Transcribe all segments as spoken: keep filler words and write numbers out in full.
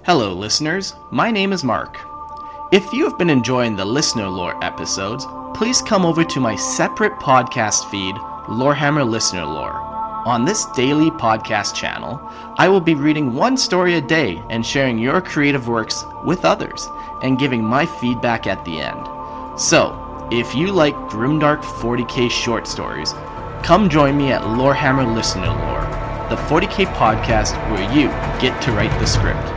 Hello, listeners. My name is Mark. If you have been enjoying the Listener Lore episodes, please come over to my separate podcast feed, Lorehammer Listener Lore. On this daily podcast channel, I will be reading one story a day and sharing your creative works with others, and giving my feedback at the end. So, if you like grimdark forty K short stories, come join me at Lorehammer Listener Lore, the forty K podcast where you get to write the script.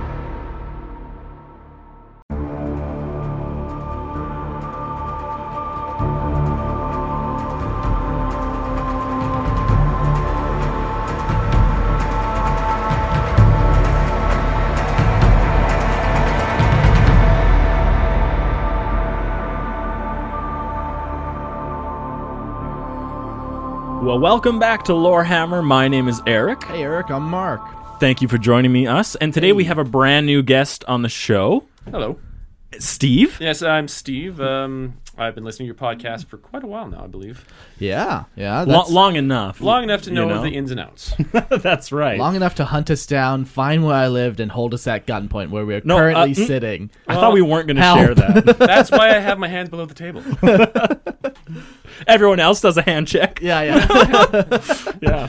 Well, welcome back to Lorehammer. My name is Eric. Hey, Eric, I'm Mark. Thank you for joining me, us. And today Hey. we have a brand new guest on the show, Hello. Steve. Yes, I'm Steve. Um, I've been listening to your podcast for quite a while now, I believe. Yeah, yeah. Lo- That's long enough. Long enough to You know, know? the ins and outs. That's right. long enough to hunt us down, find where I lived, and hold us at gunpoint where we're No, currently uh, mm, sitting. I thought we weren't going to help. share that. That's why I have my hands below the table. Everyone else does a hand check. Yeah, yeah. Yeah.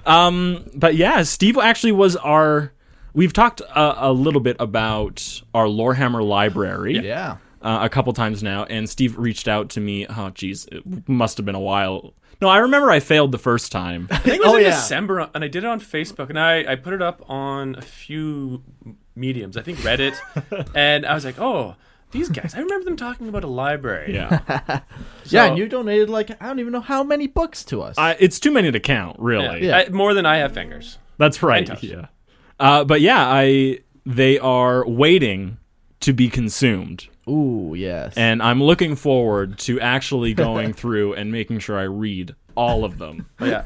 Um, but yeah, Steve actually was our... We've talked a, a little bit about our Lorehammer library. yeah. Uh, a couple times now, and Steve reached out to me. Oh, geez, it must have been a while. No, I remember I failed the first time. I think it was Oh, in yeah. December, and I did it on Facebook, and I, I put it up on a few mediums. I think Reddit, and I was like, oh, these guys, I remember them talking about a library. Yeah, yeah, So- and you donated, like, I don't even know how many books to us. I, it's too many to count, really. Yeah. Yeah. I- more than I have fingers. That's right. And toes. Yeah, uh, but yeah, I they are waiting to be consumed, Ooh, yes. and I'm looking forward to actually going through and making sure I read all of them. Yeah.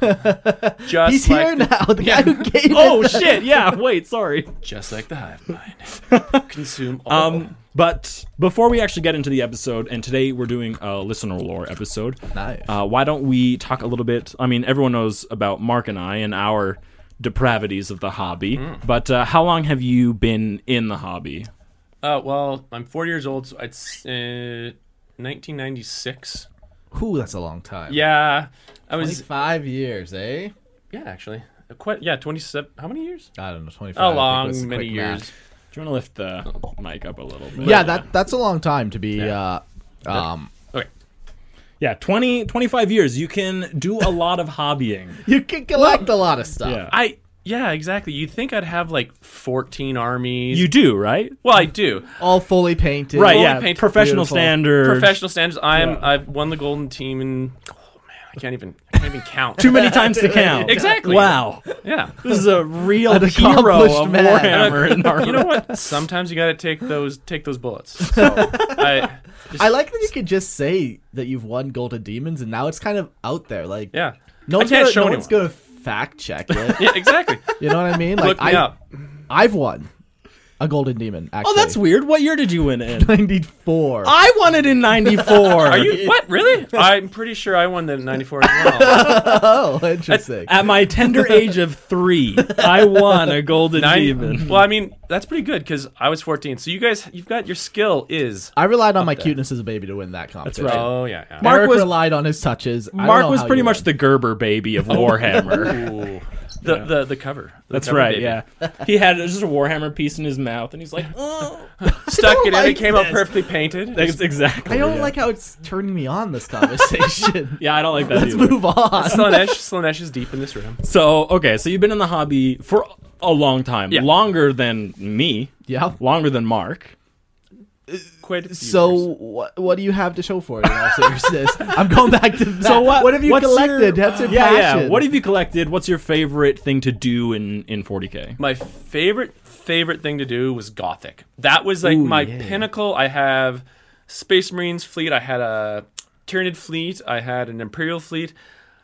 Just He's like here the, now, the guy who gave Oh it. shit! Yeah, wait, sorry. Just like the hive mind. Consume all. Um, but before we actually get into the episode, and today we're doing a listener lore episode. Nice. Uh, why don't we talk a little bit? I mean, everyone knows about Mark and I and our depravities of the hobby. But uh, how long have you been in the hobby? Uh, well, I'm forty years old, so it's uh, nineteen ninety-six. Ooh, that's a long time. Yeah, I was. twenty-five years, eh? Yeah, actually, Uh, quite. Yeah, twenty-seven. How many years? I don't know, twenty-five. A I think long, was the many quick years. math. Do you want to lift the mic up a little bit? Yeah, that that's a long time to be, Yeah. uh, um... Okay. Yeah, twenty, twenty-five years. You can do a lot of hobbying. You can collect a lot of stuff. Yeah. I. Yeah, exactly. You'd think I'd have like fourteen armies. You do, right? Well, I do. All fully painted. Right, Fully yeah. painted. Professional Beautiful. standards. Professional standards. I'm. Yeah. I've won the golden team, and oh man, I can't even. I can't even count. Too many times to count. Exactly. Wow. Yeah. This is a real An hero accomplished of man. Warhammer. in our You know what? Sometimes you got to take those. Take those bullets. So I. Just, I like that you could just say that you've won Golden Demons, and now it's kind of out there. Like, Yeah. no I one's can't gonna, show no anyone. one's gonna fact check it. Yeah. Exactly. You know what I mean? Like, Look me I, up. I've won a Golden Demon. Actually, Oh, that's weird. What year did you win it in? ninety-four. I won it in ninety-four. Are you what? Really? I'm pretty sure I won the ninety-four as well. Oh, interesting. At my tender age of three, I won a golden Nine- demon. Well, I mean, that's pretty good because I was fourteen. So you guys, you've got your skill is. I relied on my there. cuteness as a baby to win that competition. right. Oh yeah. yeah. Mark Eric was- relied on his touches. I don't Mark know was how pretty you much won. the Gerber baby of Warhammer. Ooh. The, the the cover. The That's cover right, baby. yeah. He had just a Warhammer piece in his mouth, and he's like, oh. Stuck it in. like It came out this. perfectly painted. That's exactly. I don't yeah. like how it's turning me on this conversation. Yeah, I don't like that Let's either. move on. Slanesh, Slanesh is deep in this room. So, okay, so you've been in the hobby for a long time. Yeah. Longer than me. Yeah. Longer than Mark. Quite a few So years. what what do you have to show for it in all seriousness? I'm going back to that. So what? What have you what's collected? Your, That's your yeah, passion. yeah. What have you collected? What's your favorite thing to do in in forty K? My favorite favorite thing to do was Gothic. That was like Ooh, my yeah. pinnacle. I have Space Marines fleet. I had a Tyranid fleet. I had an Imperial fleet.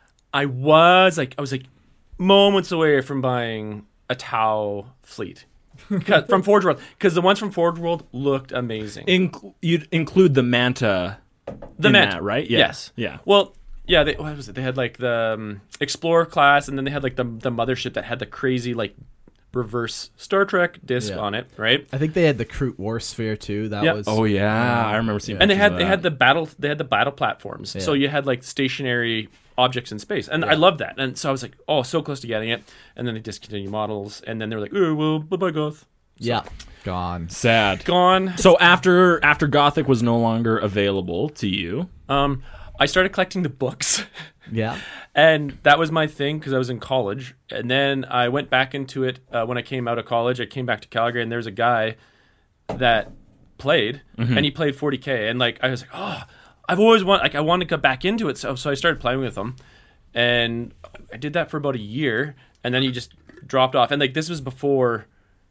I was like I was like moments away from buying a Tau fleet. 'Cause- from Forge World, because the ones from Forge World looked amazing. Inc- you'd include the Manta. the in Manta, that, right? Yeah. Yes. Yeah. Well, yeah. They, what was it? They had like the um, Explorer class, and then they had like the the mothership that had the crazy like reverse Star Trek disc Yeah. on it, right? I think they had the Kroot War Sphere too. That Yeah. was Oh yeah, I remember seeing. And they pictures had of they that. had the battle they had the battle platforms. So Yeah. you had like stationary objects in space, and I Yeah. loved that. And so I was like, oh, so close to getting it. And then they discontinued models, and then they were like, oh well, bye bye Goth, yeah, gone. sad. gone. So after after Gothic was no longer available to you, Um, I started collecting the books. Yeah, And that was my thing because I was in college. And then I went back into it uh, when I came out of college. I came back to Calgary, and there's a guy that played, and he played forty K. And like I was like, oh, I've always want like I wanted to get back into it. So so I started playing with him, and I did that for about a year, and then he just dropped off. And like this was before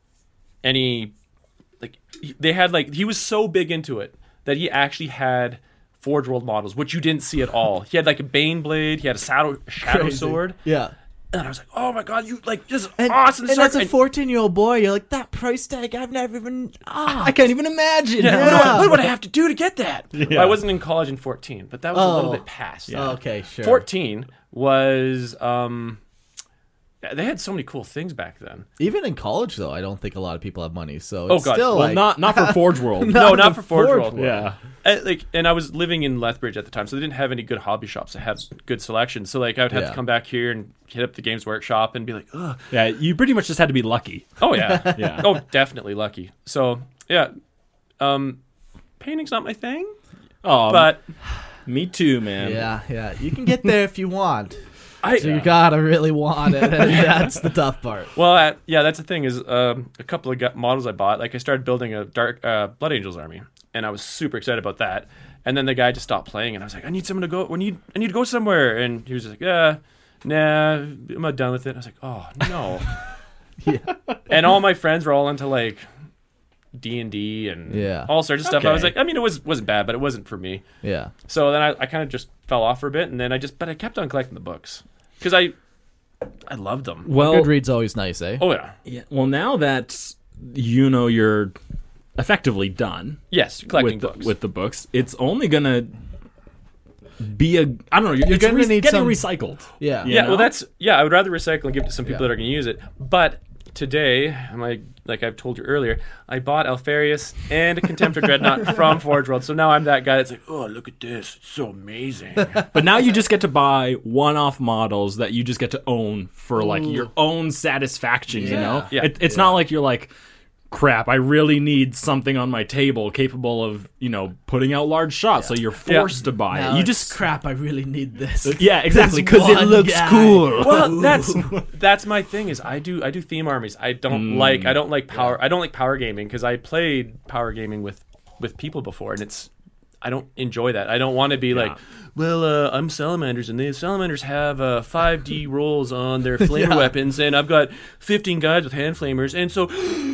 any like he- they had like he was so big into it that he actually had Forge World models, which you didn't see at all. He had like a Bane blade, he had a shadow, shadow Crazy. sword, Yeah. and I was like, "Oh my god, you like this is And, awesome!" and So- as a and- fourteen-year-old boy, you're like, that price tag, I've never even. Ah, I can't even imagine. yeah, Yeah. What, do I, what would I have to do to get that? Yeah. I wasn't in college in fourteen, but that was a little Oh. bit past. Oh, okay, sure. fourteen was um, yeah, they had so many cool things back then. Even in college, though, I don't think a lot of people have money. So Oh, it's God. still Well, like not not for Forge World. No, not the for Forge Forge World. World. Yeah. And, like, and I was living in Lethbridge at the time, so they didn't have any good hobby shops that had good selection. So like, I would have Yeah. to come back here and hit up the Games Workshop and be like, "Ugh." Yeah, you pretty much just had to be lucky. Oh yeah, Yeah. Oh, definitely lucky. So yeah, um, painting's not my thing, Oh, but me too, man. Yeah, yeah. You can get there if you want. I So you gotta really want it, and that's the tough part. well, uh, yeah, that's the thing is um, a couple of gu- models I bought. Like I started building a dark uh, Blood Angels army, and I was super excited about that. And then the guy just stopped playing, and I was like, I need someone to go. We need, I need to go somewhere. And he was just like, Yeah, nah, I'm not done with it. I was like, Oh no. Yeah. And all my friends were all into like D and D and Yeah. all sorts of stuff. I was Okay. like, I mean, it was wasn't bad, but it wasn't for me. Yeah. So then I, I kind of just fell off for a bit, and then I just, but I kept on collecting the books because I, I loved them. Well, Goodreads always nice, eh? Oh yeah, yeah, well, now that you know you're effectively done yes, collecting with the, books. with the books, it's only gonna be a I don't know. You're, You're it's gonna re- need getting some- recycled. Yeah. You yeah, know? well, that's yeah. I would rather recycle and give it to some people Yeah. that are going to use it. But today, my like I've told you earlier, I bought Alfarius and a Contemptor Dreadnought from Forge World. So now I'm that guy that's like, oh, look at this, it's so amazing. But now you just get to buy one-off models that you just get to own for like your own satisfaction. You Yeah. know, Yeah. It, it's not like you're like, crap, I really need something on my table capable of you know putting out large shots. So you're forced to buy Now it. You it's, just crap. I really need this. yeah, exactly, This because it one looks guy. cool. Well, that's that's my thing. Is I do I do theme armies. I don't like I don't like power. I don't like power gaming because I played power gaming with with people before, and it's I don't enjoy that. I don't want to be like, well, uh, I'm salamanders, and the salamanders have uh, five D rolls on their flamer Yeah. weapons, and I've got fifteen guys with hand flamers, and so.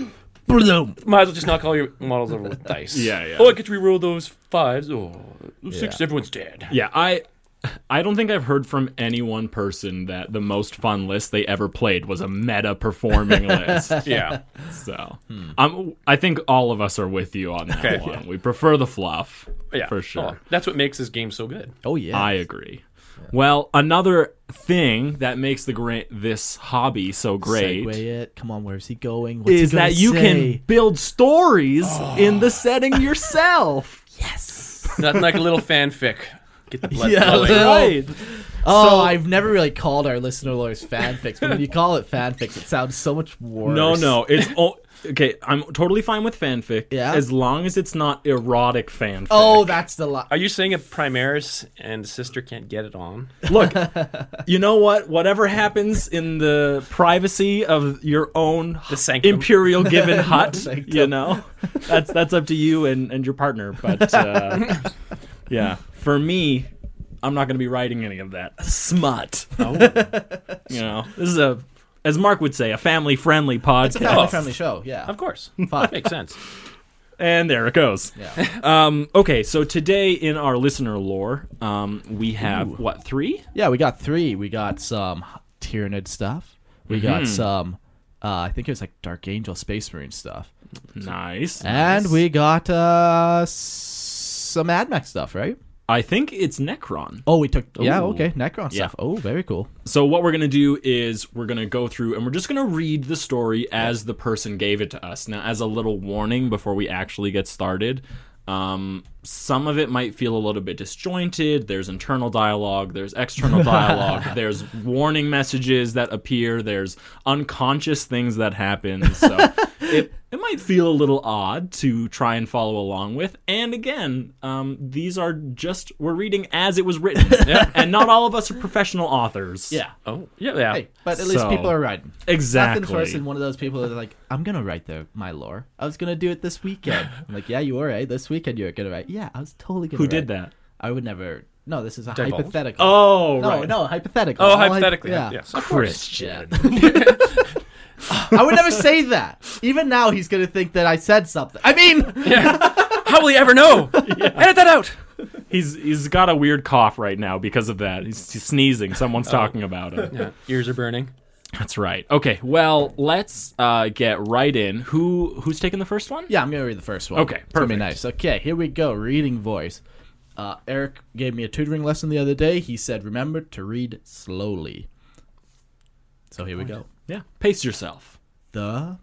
Boom. Might as well just knock all your models over with dice. Yeah, yeah. Oh, I get to reroll those fives. Oh, six, Yeah. everyone's dead. Yeah, I I don't think I've heard from any one person that the most fun list they ever played was a meta performing list. Yeah. So, um, I think all of us are with you on that Okay. one. We prefer the fluff, Yeah. for sure. Oh, that's what makes this game so good. Oh yeah. I agree. Well, another thing that makes the great this hobby so great Segue it. Come on, where's he going? What's is he gonna that you say? can build stories in the setting yourself. Nothing like a little fanfic. Get the blood Yeah, flowing. little- Right. Oh, So- I've never really called our listener lawyers fanfics, but when you call it fanfics, it sounds so much worse. No, no, it's o- okay. I'm totally fine with fanfic, Yeah? as long as it's not erotic fanfic. Oh, that's the lie. Are you saying a Primaris and sister can't get it on? look, you know what? Whatever happens in the privacy of your own The sanctum. imperial given hut, Sanctum. you know, that's that's up to you and, and your partner. But uh, yeah, for me, I'm not going to be writing any of that smut. Oh. You know, this is a, as Mark would say, a family-friendly podcast. Family friendly show. Yeah. Of course. Fuck. Makes sense. And there it goes. Yeah. Um, okay, so today in our listener lore, um, we have, what, three? Yeah, we got three. We got some Tyranid stuff. We got Mhm. some, uh, I think it was like Dark Angel Space Marine stuff. Nice. And nice. we got uh, s- some Mad Max stuff, right? I think it's Necron. Oh, we took... Yeah, Ooh. okay. Necron Yeah. stuff. Oh, very cool. So what we're going to do is we're going to go through and we're just going to read the story as the person gave it to us. Now, as a little warning before we actually get started, um, some of it might feel a little bit disjointed. There's internal dialogue. There's external dialogue. There's warning messages that appear. There's unconscious things that happen. So it, it might feel a little odd to try and follow along with. And again, um, these are just, we're reading as it was written. Yeah. And not all of us are professional authors. Yeah. Oh, yeah, yeah. Hey, but at least So- people are writing. Exactly. Nothing's worse than one of those people that are like, I'm going to write the, my lore. I was going to do it this weekend. I'm like, yeah, you were, right? This weekend you were going to write. Yeah, I was totally going to Who write. did that? I would never... No, this is a Divulge? hypothetical. Oh, no, right. no, hypothetical. Oh, All hy- hypothetically. yeah. Yes, of course. Christian. I would never say that. Even now, he's going to think that I said something. I mean... How will he ever know? Edit that out. He's he's got a weird cough right now because of that. He's, he's sneezing. Someone's talking about him. Yeah, ears are burning. That's right. Okay, well, let's uh, get right in. Who Who's taking the first one? Yeah, I'm going to read the first one. Okay, It's gonna be perfect. nice. Okay, here we go. Reading voice. Uh, Eric gave me a tutoring lesson the other day. He said, remember to read slowly. So here we go. Yeah. Pace yourself. The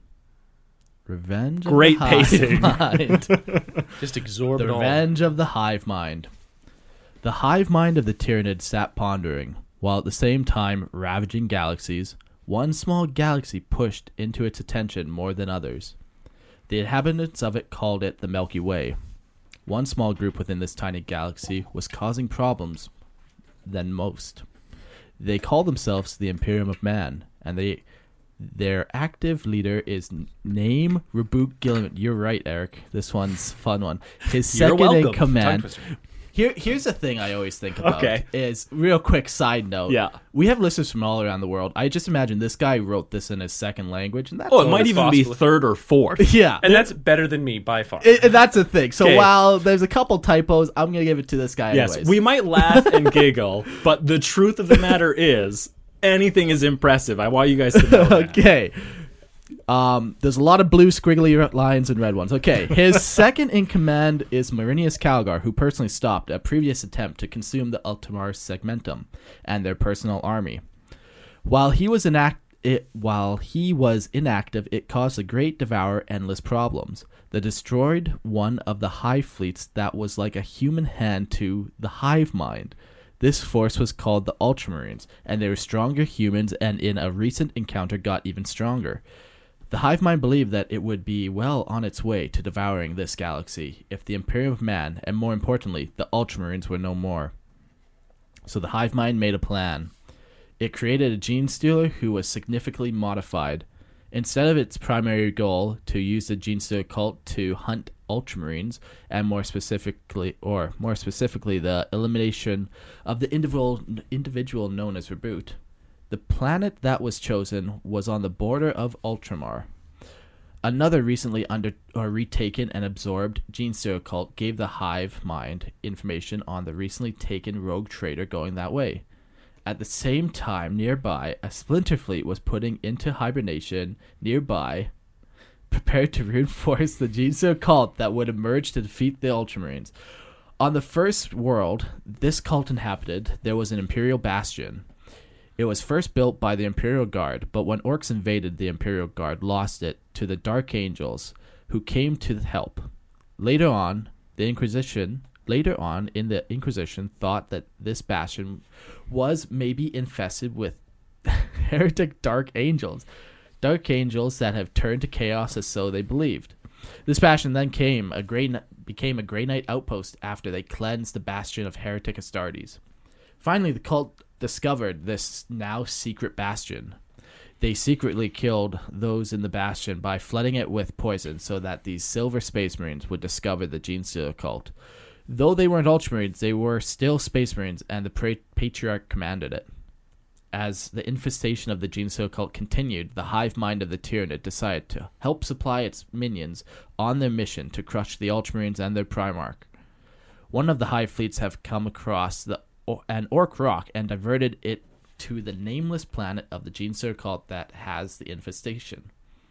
Revenge Great of the Hive pacing. Mind. Just The absorb it all. Revenge of the Hive Mind. The hive mind of the Tyranid sat pondering, while at the same time ravaging galaxies. One small galaxy pushed into its attention more than others. The inhabitants of it called it the Milky Way. One small group within this tiny galaxy was causing problems than most. They call themselves the Imperium of Man, and they their active leader is Name Reboot Gilliman. You're right, Eric. This one's a fun one. His You're second in welcome. Tongue command. twister. Here, here's the thing I always think about. Okay. Is real quick side note. Yeah. We have listeners from all around the world. I just imagine this guy wrote this in his second language, and that's Oh, it all might it's even be possible. third or fourth. Yeah. And that's better than me by far. It- and that's the thing. So Okay. while there's a couple typos, I'm gonna give it to this guy. Yes, anyways. we might laugh and giggle, but the truth of the matter is, anything is impressive. I want you guys to know that. Okay. Um, there's a lot of blue squiggly lines and red ones. Okay. His second in command is Marinius Calgar, who personally stopped a previous attempt to consume the Ultimar Segmentum and their personal army. While he was inact- it, while he was inactive, it caused the Great Devourer endless problems. The destroyed one of the hive fleets that was like a human hand to the hive mind. This force was called the Ultramarines, and they were stronger humans, and in a recent encounter got even stronger. The hive mind believed that it would be well on its way to devouring this galaxy if the Imperium of Man, and more importantly, the Ultramarines were no more. So the hive mind made a plan. It created a gene stealer who was significantly modified. Instead of its primary goal to use the gene stealer cult to hunt Ultramarines, and more specifically, or more specifically, the elimination of the individual individual known as Reboot, the planet that was chosen was on the border of Ultramar. Another recently under or retaken and absorbed gene stealer cult gave the hive mind information on the recently taken rogue trader going that way. At the same time, nearby, a splinter fleet was putting into hibernation nearby, prepared to reinforce the gene stealer cult that would emerge to defeat the Ultramarines. On the first world this cult inhabited, there was an Imperial bastion. It was first built by the Imperial Guard, but when orcs invaded, the Imperial Guard lost it to the Dark Angels, who came to help. Later on, the Inquisition, later on in the Inquisition, thought that this bastion was maybe infested with heretic Dark Angels, Dark Angels that have turned to chaos, as so they believed. This bastion then came a Grey, became a Grey Knight outpost after they cleansed the bastion of heretic Astartes. Finally, the cult discovered this now secret bastion. They secretly killed those in the bastion by flooding it with poison so that these Silver Space Marines would discover the Gene Stealer cult. Though they weren't Ultramarines, they were still Space Marines, and the pra- Patriarch commanded it. As the infestation of the Gene Stealer cult continued, the hive mind of the Tyranid decided to help supply its minions on their mission to crush the Ultramarines and their Primarch. One of the hive fleets have come across the an orc rock and diverted it to the nameless planet of the Gene Stealer cult that has the infestation.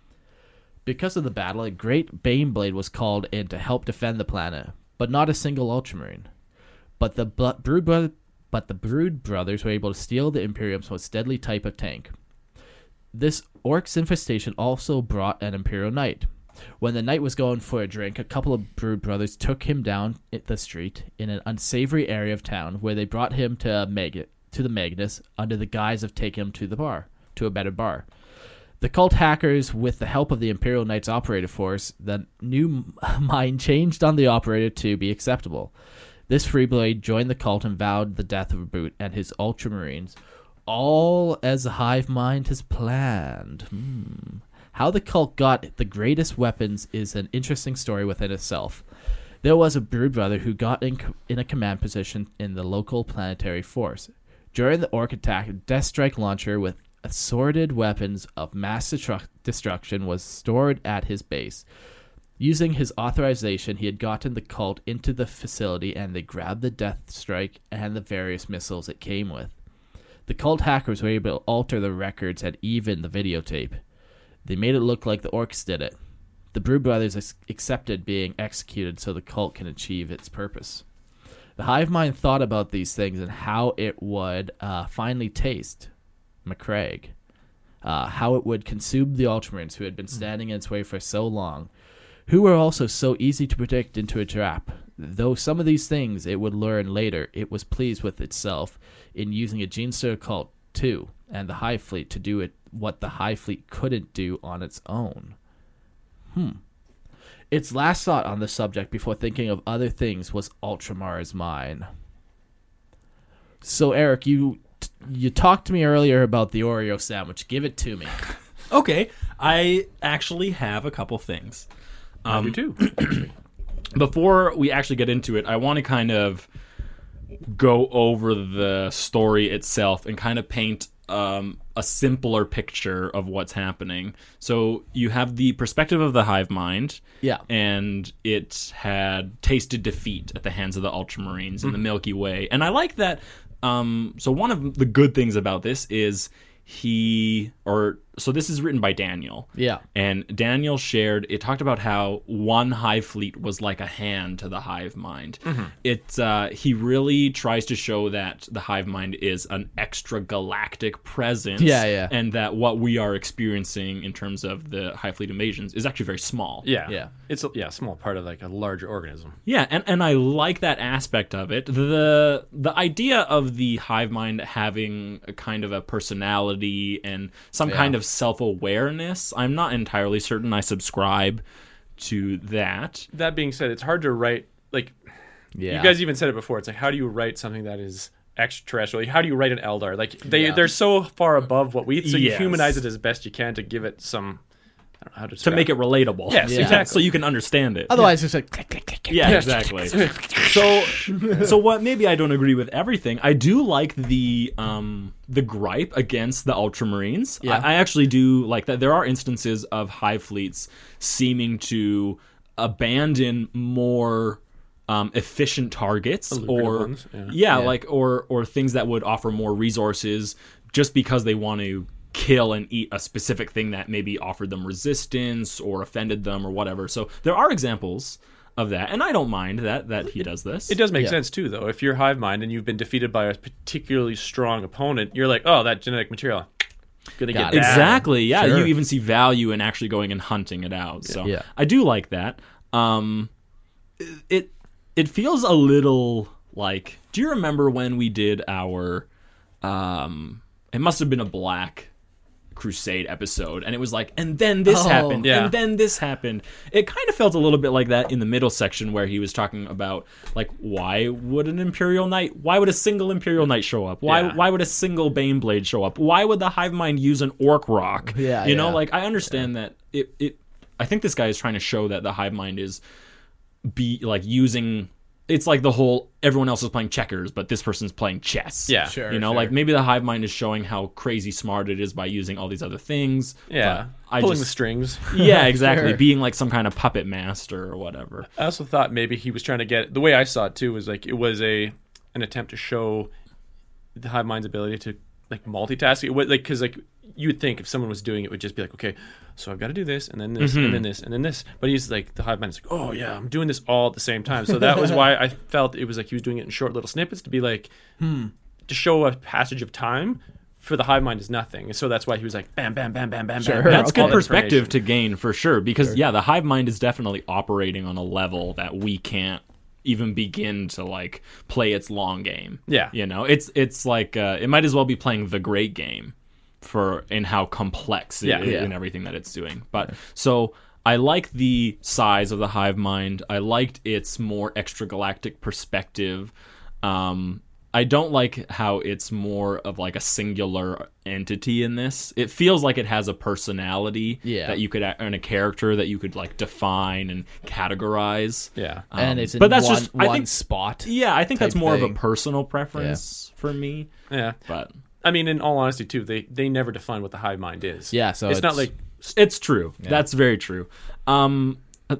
Because of the battle, a great Baneblade was called in to help defend the planet, but not a single Ultramarine. but the bl- Brood Bro- but the Brood brothers were able to steal the Imperium's most deadly type of tank. This Orc's infestation also brought an Imperial Knight. When the knight was going for a drink, a couple of Brood brothers took him down the street in an unsavory area of town, where they brought him to Mag- to the Magnus under the guise of taking him to the bar, to a better bar. The cult hackers, with the help of the Imperial Knights operative force, the new mind changed on the operator to be acceptable. This Freeblade joined the cult and vowed the death of Boot and his Ultramarines, all as the hive mind has planned. Hmm. How the cult got the greatest weapons is an interesting story within itself. There was a Brood brother who got in, in a command position in the local planetary force. During the Orc attack, a Death Strike launcher with assorted weapons of mass destru- destruction was stored at his base. Using his authorization, he had gotten the cult into the facility, and they grabbed the Death Strike and the various missiles it came with. The cult hackers were able to alter the records and even the videotape. They made it look like the Orcs did it. The Brood brothers ex- accepted being executed so the cult can achieve its purpose. The hive mind thought about these things and how it would uh, finally taste Macragge, uh, how it would consume the Ultramarines who had been standing in its way for so long, who were also so easy to predict into a trap. Though some of these things it would learn later, it was pleased with itself in using a Genestealer cult too, and the Hive Fleet to do it what the Hive Fleet couldn't do on its own. Hmm. Its last thought on the subject before thinking of other things was Ultramar's mine. So Eric, you you talked to me earlier about the Oreo sandwich. Give it to me. Okay, I actually have a couple things. Um, I do too. Before we actually get into it, I want to kind of go over the story itself and kind of paint um, a simpler picture of what's happening. So you have the perspective of the hive mind. Yeah. And it had tasted defeat at the hands of the Ultramarines mm-hmm. in the Milky Way. And I like that. Um, so one of the good things about this is he, or so this is written by Daniel. Yeah. And Daniel shared, it talked about how one hive fleet was like a hand to the hive mind. Mm-hmm. It, uh, he really tries to show that the hive mind is an extra galactic presence. Yeah, yeah. And that what we are experiencing in terms of the hive fleet invasions is actually very small. Yeah. Yeah. It's a yeah, a small part of like a larger organism. Yeah, and, and I like that aspect of it. The the idea of the hive mind having a kind of a personality and some Yeah. kind of self-awareness, I'm not entirely certain I subscribe to that. That being said, it's hard to write, like, Yeah. you guys even said it before, it's like, how do you write something that is extraterrestrial? Like, how do you write an Eldar? Like, they, Yeah. they're so far above what we, so you Yes. humanize it as best you can to give it some, I don't know how to To describe make it relatable. Yes, Yeah. exactly. So you can understand it. Otherwise, it's like click, click, click, click. Yeah, exactly. so, so what? Maybe I don't agree with everything. I do like the um the gripe against the Ultramarines. Yeah. I, I actually do like that. There are instances of hive fleets seeming to abandon more um, efficient targets, lucrative or ones, yeah. yeah, Yeah. like or or things that would offer more resources just because they want to kill and eat a specific thing that maybe offered them resistance or offended them or whatever. So there are examples of that, and I don't mind that that he does this. It does make Yeah. sense too, though. If you're hive mind and you've been defeated by a particularly strong opponent, you're like, oh, that genetic material, gonna Got get it. that. Exactly. Yeah, Sure. you even see value in actually going and hunting it out. So Yeah. I do like that. Um, it it feels a little like. Do you remember when we did our? Um, it must have been a Black Crusade episode, and it was like, and then this Oh, happened, yeah. and then this happened. It kind of felt a little bit like that in the middle section where he was talking about like, why would an Imperial Knight, why would a single Imperial Knight show up? Why Yeah. why would a single Baneblade show up? Why would the hive mind use an Orc Rock? Yeah, you know, yeah. like I understand that it it. I think this guy is trying to show that the hive mind is be like using. It's like the whole everyone else is playing checkers, but this person's playing chess. Yeah. Sure. You know, sure. like maybe the hive mind is showing how crazy smart it is by using all these other things. Yeah, but I pulling the just, strings. yeah, exactly. Sure. Being like some kind of puppet master or whatever. I also thought maybe he was trying to get, the way I saw it too was like it was a an attempt to show the hive mind's ability to like multitasking. It would, like because like you would think if someone was doing it, it would just be like, okay, so I've got to do this and then this Mm-hmm. and then this and then this. But he's like the hive mind is like, oh yeah, I'm doing this all at the same time. So that was why I felt it was like he was doing it in short little snippets to be like Hmm. to show a passage of time. For the hive mind is nothing, and so that's why he was like bam, bam, bam, bam, bam, Sure. bam. That's Okay. good all perspective information. to gain for sure. Because yeah, the hive mind is definitely operating on a level that we can't even begin to like play its long game. Yeah. You know, it's it's like uh, it might as well be playing the great game for in how complex it Yeah. is Yeah. and everything that it's doing. But so I like the size of the hive mind. I liked its more extragalactic perspective. Um, I don't like how it's more of like a singular entity in this. It feels like it has a personality Yeah. that you could and a character that you could like define and categorize. Yeah. Um, and it's in but that's one, just I one think spot. yeah, I think that's type more of thing. a personal preference for me. Yeah. But I mean, in all honesty, too, they they never define what the hive mind is. Yeah, so it's, not it's- like it's true. That's very true. Um,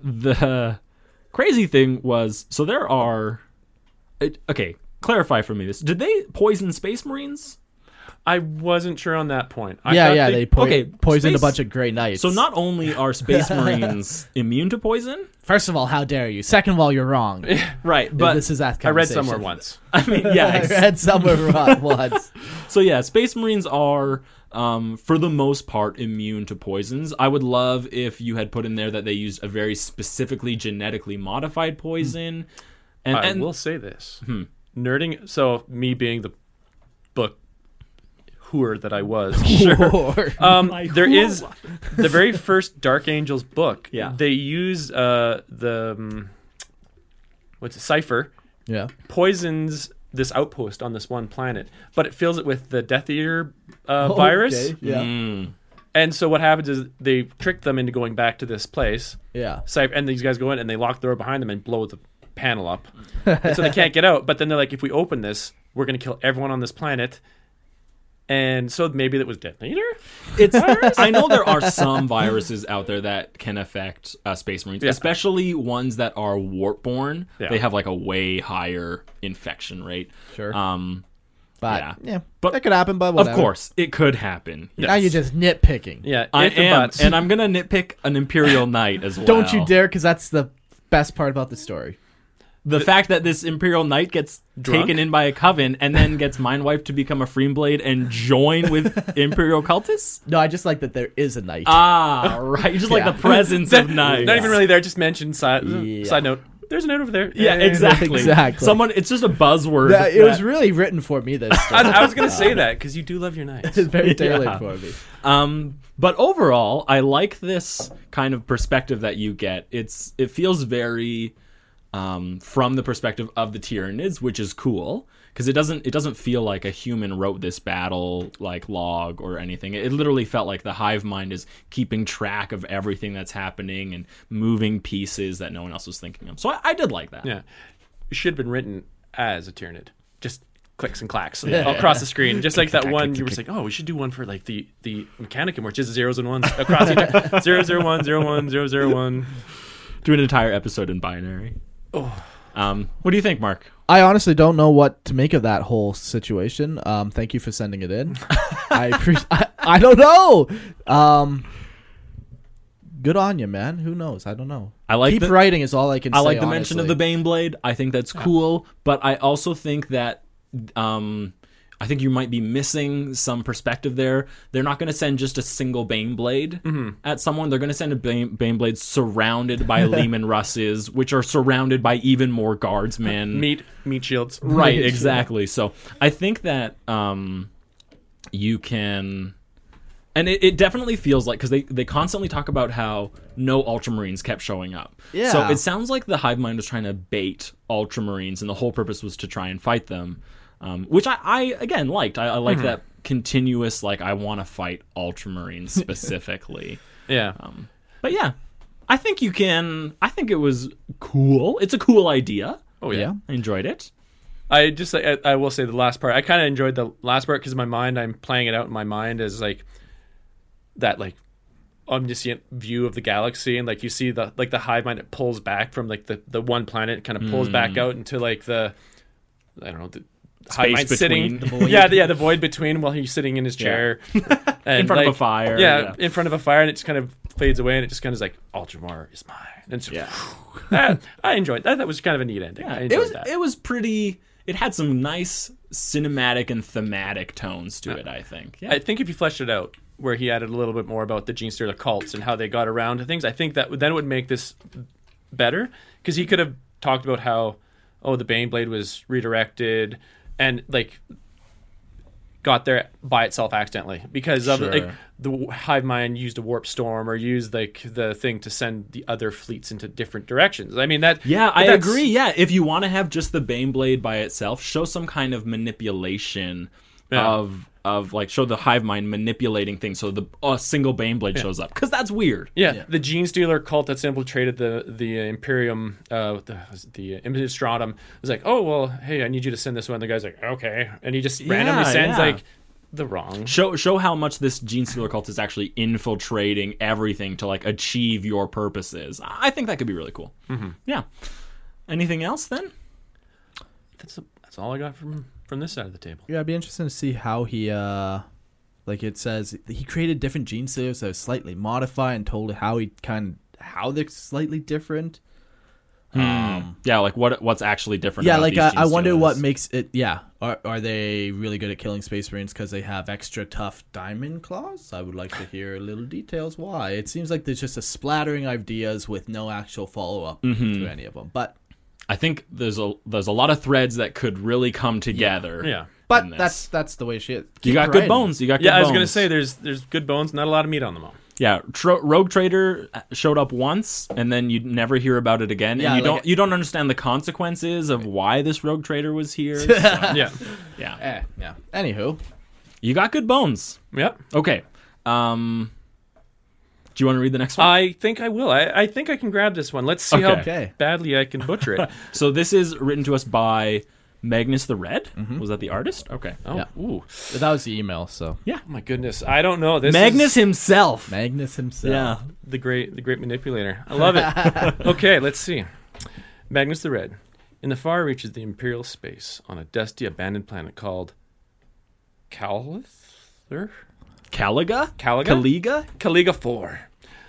the crazy thing was so there are. It, okay, clarify for me this. Did they poison Space Marines? I wasn't sure on that point. I Yeah, thought yeah, they, po- okay, poisoned space- a bunch of Grey Knights. So not only are Space Marines immune to poison, First of all, how dare you? Second of all, you're wrong. right? But But this is that I read conversation. somewhere once. I mean, yeah. I ex- read somewhere once. So yeah, Space Marines are, um, for the most part, immune to poisons. I would love if you had put in there that they used a very specifically genetically modified poison. And, I and will say this: Hmm. nerding. So me being the book whoer that I was. Or- Um, My there whoa. is the very first Dark Angels book. Yeah. They use uh, the um, what's it, Cipher yeah. poisons this outpost on this one planet, but it fills it with the Death Eater uh, Oh, virus. okay, Yeah. Mm. And so what happens is they trick them into going back to this place. Yeah. Cypher, and these guys go in and they lock the door behind them and blow the panel up. And so they can't get out. But then they're like, if we open this, we're going to kill everyone on this planet. And so maybe that was Death Eater? It's. I know there are some viruses out there that can affect uh, Space Marines, Yeah. especially ones that are warp-borne. Yeah. They have like a way higher infection rate. Sure. Um, But yeah. yeah, But- that could happen. But of whatever. course, it could happen. Now you're just nitpicking. Yeah. I if and am, buts. and I'm gonna nitpick an Imperial Knight as well. Don't you dare, because that's the best part about the story. The fact that this Imperial Knight gets Drunk? taken in by a coven and then gets mind wiped to become a Freeblade and join with Imperial cultists? No, I just like that there is a knight. Ah, right. Just like Yeah. the presence of knights. Not even really there, just mentioned side, Yeah. side note. There's a note over there. Yeah, And- exactly. Exactly. Someone. It's just a buzzword. That- it was that- really written for me. This I, story. I was going to say that because you do love your knights. It's very tailored Yeah. for me. Um, but overall, I like this kind of perspective that you get. It's it feels very um, from the perspective of the Tyranids, which is cool because it doesn't it doesn't feel like a human wrote this battle like log or anything. It literally felt like the hive mind is keeping track of everything that's happening and moving pieces that no one else was thinking of. So I, I did like that. Yeah. It should have been written as a Tyranid. Just clicks and clacks across the screen. Just like that one you were just like, oh, we should do one for like the, the Mechanicum where it's just zeros and ones across the entire zero, zero, one, zero, one, zero, zero, one. Do an entire episode in binary. Oh. Um, what do you think, Mark? I honestly don't know what to make of that whole situation. Um, thank you for sending it in. I, appre- I I don't know. Um, good on you, man. Who knows? I don't know. I like Keep the- writing is all I can I say. like the mention of the honestly. Baneblade. I think that's cool, but I also think that um, I think you might be missing some perspective there. They're not going to send just a single Baneblade Mm-hmm. at someone. They're going to send a Bane- Baneblade surrounded by Lehman Russes, which are surrounded by even more guardsmen. Meat, meat shields. Right, exactly. So I think that um, you can, and it, it definitely feels like, because they, they constantly talk about how no Ultramarines kept showing up. Yeah. So it sounds like the Hive Mind was trying to bait Ultramarines, and the whole purpose was to try and fight them, um, which I, I, again, liked. I, I like Mm-hmm. that continuous, like, I want to fight Ultramarines specifically. Yeah. um, but yeah, I think you can, I think it was cool. It's a cool idea. Oh, yeah. Yeah. I enjoyed it. I just, I, I will say the last part. I kind of enjoyed the last part because in my mind, I'm playing it out in my mind as like that, like, omniscient view of the galaxy, and like you see the like the hive mind, it pulls back from like the the one planet, kind of pulls back out into like the I don't know the Hive Space Mind sitting, between. yeah, the, yeah, the void between while he's sitting in his chair, and In front of a like, fire, Yeah, yeah. in front of a fire, and it just kind of fades away, and it just kind of is like Ultramar is mine. And it's, Yeah. that, I enjoyed that. That was kind of a neat ending. I enjoyed it was that. it was pretty. It had some nice cinematic and thematic tones to it. I think. Yeah. I think if you fleshed it out, where he added a little bit more about the Gene Stealer cults and how they got around to things, I think that then it would make this better, because he could have talked about how, oh, the Baneblade was redirected and like got there by itself accidentally because of Sure. like the Hive Mind used a warp storm or used like the thing to send the other fleets into different directions. I mean that. Yeah, I that's- agree. Yeah, if you want to have just the Baneblade by itself, show some kind of manipulation Yeah. of of like show the Hive Mind manipulating things so the a single Baneblade shows up, because that's weird. Yeah, Yeah. the Gene Stealer cult that's infiltrated the the Imperium, uh, the the Imperastratum was like, oh well, hey, I need you to send this one. The guy's like, okay, and he just randomly Yeah, sends yeah. like the wrong. Show show how much this Gene Stealer cult is actually infiltrating everything to like achieve your purposes. I think that could be really cool. Mm-hmm. Yeah. Anything else then? That's that's all I got from from this side of the table. Yeah, it'd be interesting to see how he, uh, like it says, he created different gene stealers that was slightly modified and told how he kind of, how they're slightly different. Um, Yeah, like what what's actually different? yeah, about like these I, Gene I wonder Stealers? what makes it. Yeah, are are they really good at killing Space Marines because they have extra tough diamond claws? I would like to hear little details why. It seems like there's just a splattering ideas with no actual follow up to any of them. But I think there's a there's a lot of threads that could really come together. Yeah. but in this. that's that's the way she is. You got good bones. You got good Yeah, I was bones. gonna say there's there's good bones, not a lot of meat on them all. Yeah, Tro- Rogue Trader showed up once, and then you never hear about it again. Yeah, and you like- don't you don't understand the consequences of why this Rogue Trader was here. So, Yeah, yeah, Eh, yeah. Anywho, you got good bones. yep. Okay. Um, do you want to read the next one? I think I will. I, I think I can grab this one. Let's see Okay. how Okay. badly I can butcher it. So this is written to us by Magnus the Red. Was that the artist? Okay. Oh, Yeah. ooh. that was the email. So Oh my goodness. I don't know. This Magnus is himself. Magnus himself. Yeah. the great the great manipulator. I love it. Okay, let's see. Magnus the Red. In the far reaches of the Imperial space on a dusty abandoned planet called Calithur? Caliga? Caliga? Caliga? Caliga four.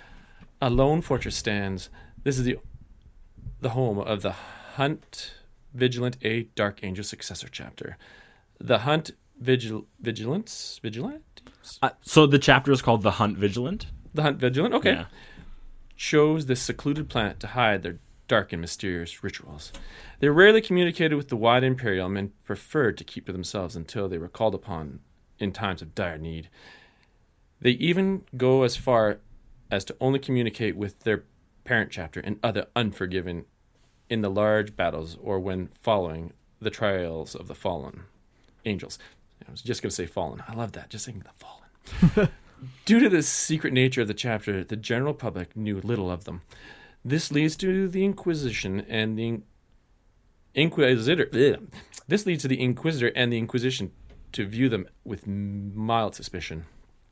A lone fortress stands. This is the the home of the Hunt Vigilant A Dark Angel successor chapter. The Hunt Vigil Vigilance Vigilant? Uh, so the chapter is called The Hunt Vigilant? The Hunt Vigilant? Okay. Yeah. Chose this secluded planet to hide their dark and mysterious rituals. They rarely communicated with the wide Imperium and preferred to keep to themselves until they were called upon in times of dire need. They even go as far as to only communicate with their parent chapter and other unforgiven in the large battles or when following the trials of the fallen angels. I was just going to say fallen. I love that. Just saying the fallen. Due to the secret nature of the chapter, the general public knew little of them. This leads to the Inquisition and the in- Inquisitor. Ugh. This leads to the Inquisitor and the Inquisition to view them with mild suspicion.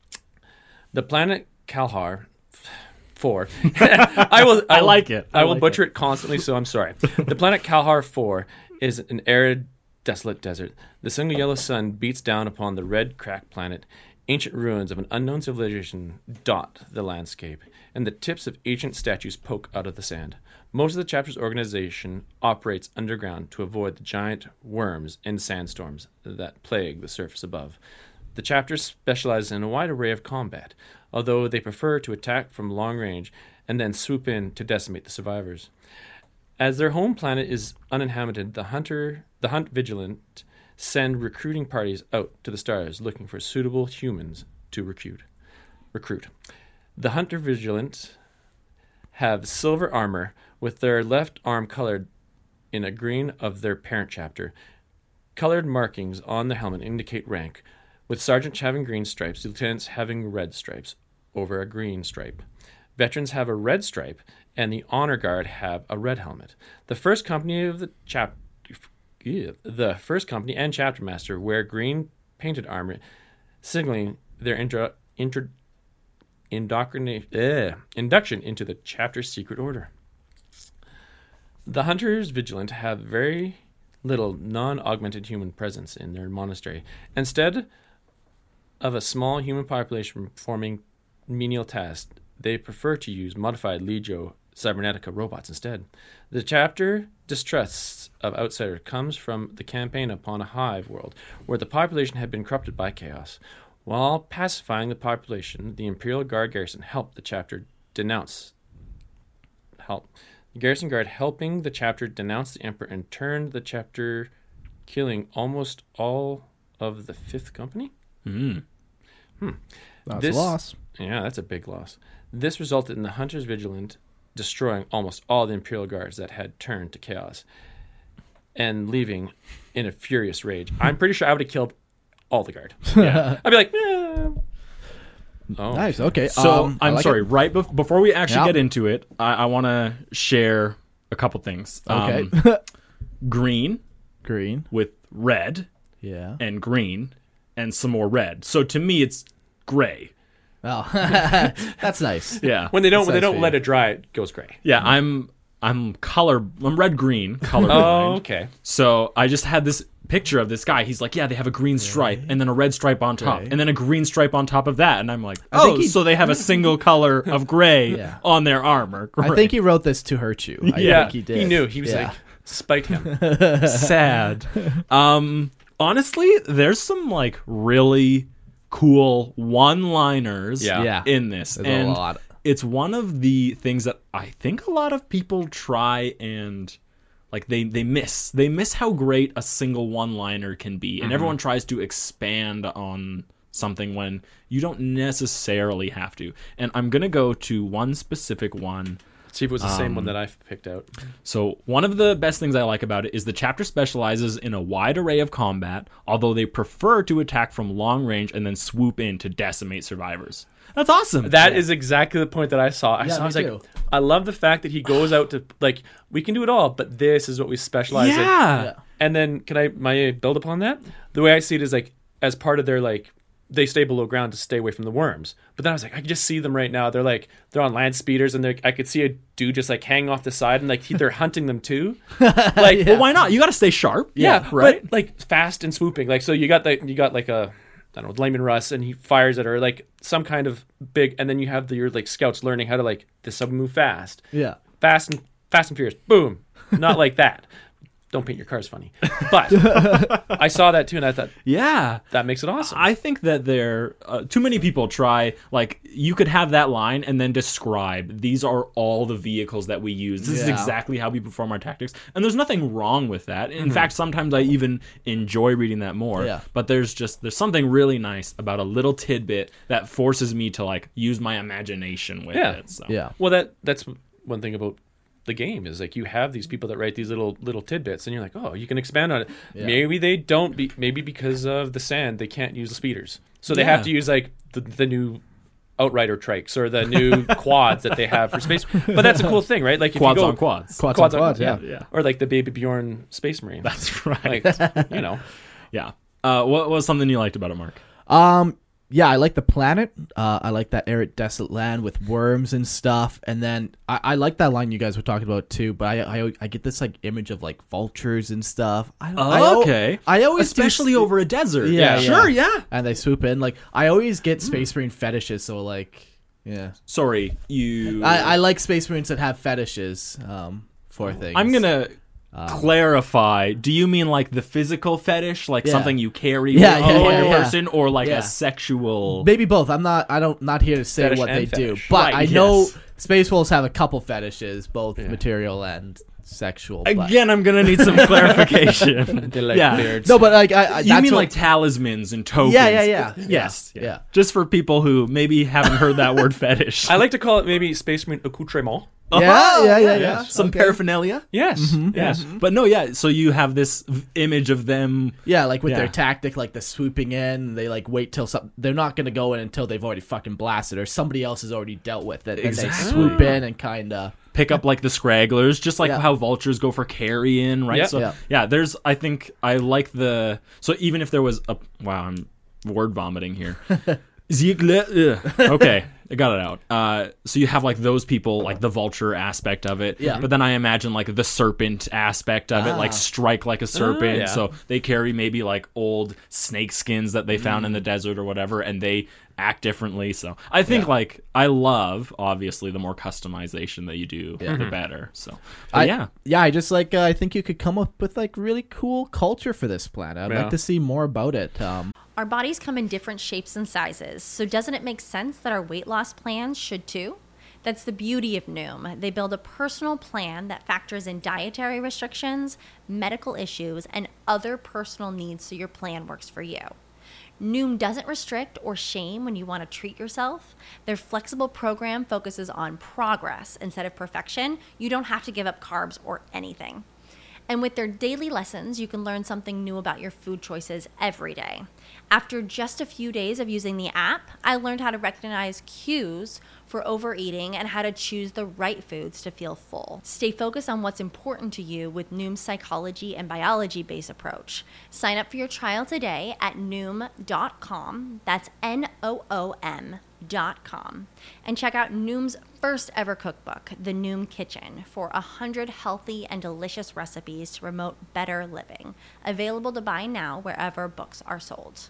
The planet Kalhar four. I will. I will- like it. I I, will like butcher it. constantly, so I'm sorry. The planet Kalhar four is an arid, desolate desert. The single yellow sun beats down upon the red, cracked planet. Ancient ruins of an unknown civilization dot the landscape, and the tips of ancient statues poke out of the sand. Most of the chapter's organization operates underground to avoid the giant worms and sandstorms that plague the surface above. The chapter specializes in a wide array of combat, although they prefer to attack from long range and then swoop in to decimate the survivors. As their home planet is uninhabited, the hunter, the Hunt Vigilant send recruiting parties out to the stars looking for suitable humans to recruit. Recruit. The Hunter Vigilant have silver armor with their left arm colored in a green of their parent chapter. Colored markings on the helmet indicate rank, with sergeants having green stripes, lieutenants having red stripes over a green stripe. Veterans have a red stripe, and the honor guard have a red helmet. The first company of the chap, ew, the first company and chapter master wear green painted armor, signaling their intro, intro, indoctrina- eh, induction into the chapter's secret order. The Hunters Vigilant have very little non-augmented human presence in their monastery. Instead of a small human population performing menial tasks, they prefer to use modified Legio Cybernetica robots instead. The chapter distrust of outsider comes from the campaign upon a hive world, where the population had been corrupted by chaos. While pacifying the population, the Imperial Guard garrison helped the chapter denounce help. The garrison guard helping the chapter denounce the Emperor and turned the chapter, killing almost all of the Fifth Company. Mm. That's This- a loss. Yeah, that's a big loss. This resulted in the Hunters Vigilant destroying almost all the Imperial Guards that had turned to chaos and leaving in a furious rage. I'm pretty sure I would have killed all the guard. Yeah. I'd be like, eh. Oh, Nice. Okay. So um, I I'm like sorry. it. Right bef- before we actually Yeah. get into it, I, I want to share a couple things. Okay. Um, green Green. with red Yeah. and green and some more red. So to me, it's gray. Oh, that's nice. Yeah. When they don't, when they That's don't nice let for it dry, it goes gray. Yeah. I'm I'm color. I'm red green colorblind. Oh, okay. So I just had this picture of this guy. He's like, yeah, they have a green stripe and then a red stripe on top Gray. and then a green stripe on top of that. And I'm like, think oh, he- so they have a single color of gray Yeah. on their armor. I Great. think he wrote this to hurt you. I Yeah, think he did. knew. He was Yeah. like, spite him. sad. Um, honestly, there's some like really cool one-liners Yeah. Yeah. in this, There's and a lot. it's one of the things that I think a lot of people try and like they they miss. They miss how great a single one-liner can be, and everyone tries to expand on something when you don't necessarily have to. And I'm gonna go to one specific one. See if it was the same one that I picked out. So one of the best things I like about it is the chapter specializes in a wide array of combat, although they prefer to attack from long range and then swoop in to decimate survivors. That's awesome. That is exactly the point that I saw. I Yeah, saw. I was me like, too. I love the fact that he goes out to like, we can do it all, but this is what we specialize in. yeah. Yeah. And then can I my build upon that? The way I see it is like as part of their like they stay below ground to stay away from the worms. But then I was like, I can just see them right now. They're like they're on land speeders and they I could see a dude just like hanging off the side and like he, they're hunting them too. Like Well, why not? You got to stay sharp. yeah, right. But like fast and swooping. Like so you got the you got like a I don't know, Layman Russ and he fires at her like some kind of big and then you have the, your like scouts learning how to like this sub move fast. Yeah. Fast and fast and furious. Boom. Not like that. Don't paint your cars funny. But I saw that too, and I thought Yeah. that makes it awesome. I think that there uh, too many people try like you could have that line and then describe these are all the vehicles that we use. This is Yeah. exactly how we perform our tactics. And there's nothing wrong with that. In fact, sometimes I even enjoy reading that more. Yeah. But there's just there's something really nice about a little tidbit that forces me to like use my imagination with Yeah. it. So. Yeah. well, that that's one thing about the game is like you have these people that write these little little tidbits, and you're like, oh, you can expand on it. Yeah. Maybe they don't. Be, maybe because of the sand, they can't use the speeders, so they Yeah. have to use like the, the new Outrider trikes or the new quads that they have for space. But that's a cool thing, right? Like if Quads you go, on quads. Quads, Quads on on- quads, yeah. Yeah. or like the Baby Bjorn Space Marine. That's right. Like, you know. Yeah. Uh, what was something you liked about it, Mark? Um, yeah, I like the planet. Uh, I like that arid, desolate land with worms and stuff. And then I, I like that line you guys were talking about too. But I, I, I get this like image of like vultures and stuff. I, I al- okay. I always do Especially s- over a desert. Yeah, yeah. Sure, yeah. and they swoop in. Like I always get Space Marine fetishes. So like, yeah, Sorry, you. I, I like Space Marines that have fetishes. Um, for things. I'm gonna clarify. Do you mean like the physical fetish, like Yeah. something you carry Yeah, on yeah, your yeah, yeah. person, or like Yeah. a sexual? Maybe both. I'm not. I don't. Not here to say Fetish what and they do, fetish. but Right, I know yes. Space Wolves have a couple fetishes, both material and sexual. But. Again, I'm gonna need some clarification. They like yeah. beards. No, but like I. I You that's mean what- like talismans and tokens? Yeah, yeah, yeah. Yes, Yeah, yeah. yeah. Just for people who maybe haven't heard that word fetish. I like to call it maybe Space Marine accoutrement. Yeah, Oh, yeah, yeah, yeah. Some Okay. paraphernalia. Yes. Yeah, Yes. but no, yeah. So you have this v- image of them. Yeah, like with Yeah. their tactic, like the swooping in, they like wait till some. They're not gonna go in until they've already fucking blasted or somebody else has already dealt with it, and Exactly. they swoop in and kind of. Pick up like the scragglers, just like Yeah. how vultures go for carrion, right? Yeah. So Yeah. yeah, there's I think I like the so even if there was a wow, I'm word vomiting here. Ziegler, ugh. Okay. I got it out. Uh, so you have like those people, like the vulture aspect of it. Yeah. But then I imagine like the serpent aspect of it, like strike like a serpent. yeah. So they carry maybe like old snake skins that they found in the desert or whatever, and they act differently. So I think like I love obviously the more customization that you do, the better. So but I, yeah. yeah. I just like uh, I think you could come up with like really cool culture for this planet. I'd Yeah. like to see more about it. Um, Our bodies come in different shapes and sizes, so doesn't it make sense that our weight loss plans should too? That's the beauty of Noom. They build a personal plan that factors in dietary restrictions, medical issues, and other personal needs so your plan works for you. Noom doesn't restrict or shame when you want to treat yourself. Their flexible program focuses on progress instead of perfection. You don't have to give up carbs or anything. And with their daily lessons, you can learn something new about your food choices every day. After just a few days of using the app, I learned how to recognize cues for overeating and how to choose the right foods to feel full. Stay focused on what's important to you with Noom's psychology and biology-based approach. Sign up for your trial today at noom dot com. That's N O O M dot com. And check out Noom's first ever cookbook, The Noom Kitchen, for one hundred healthy and delicious recipes to promote better living. Available to buy now wherever books are sold.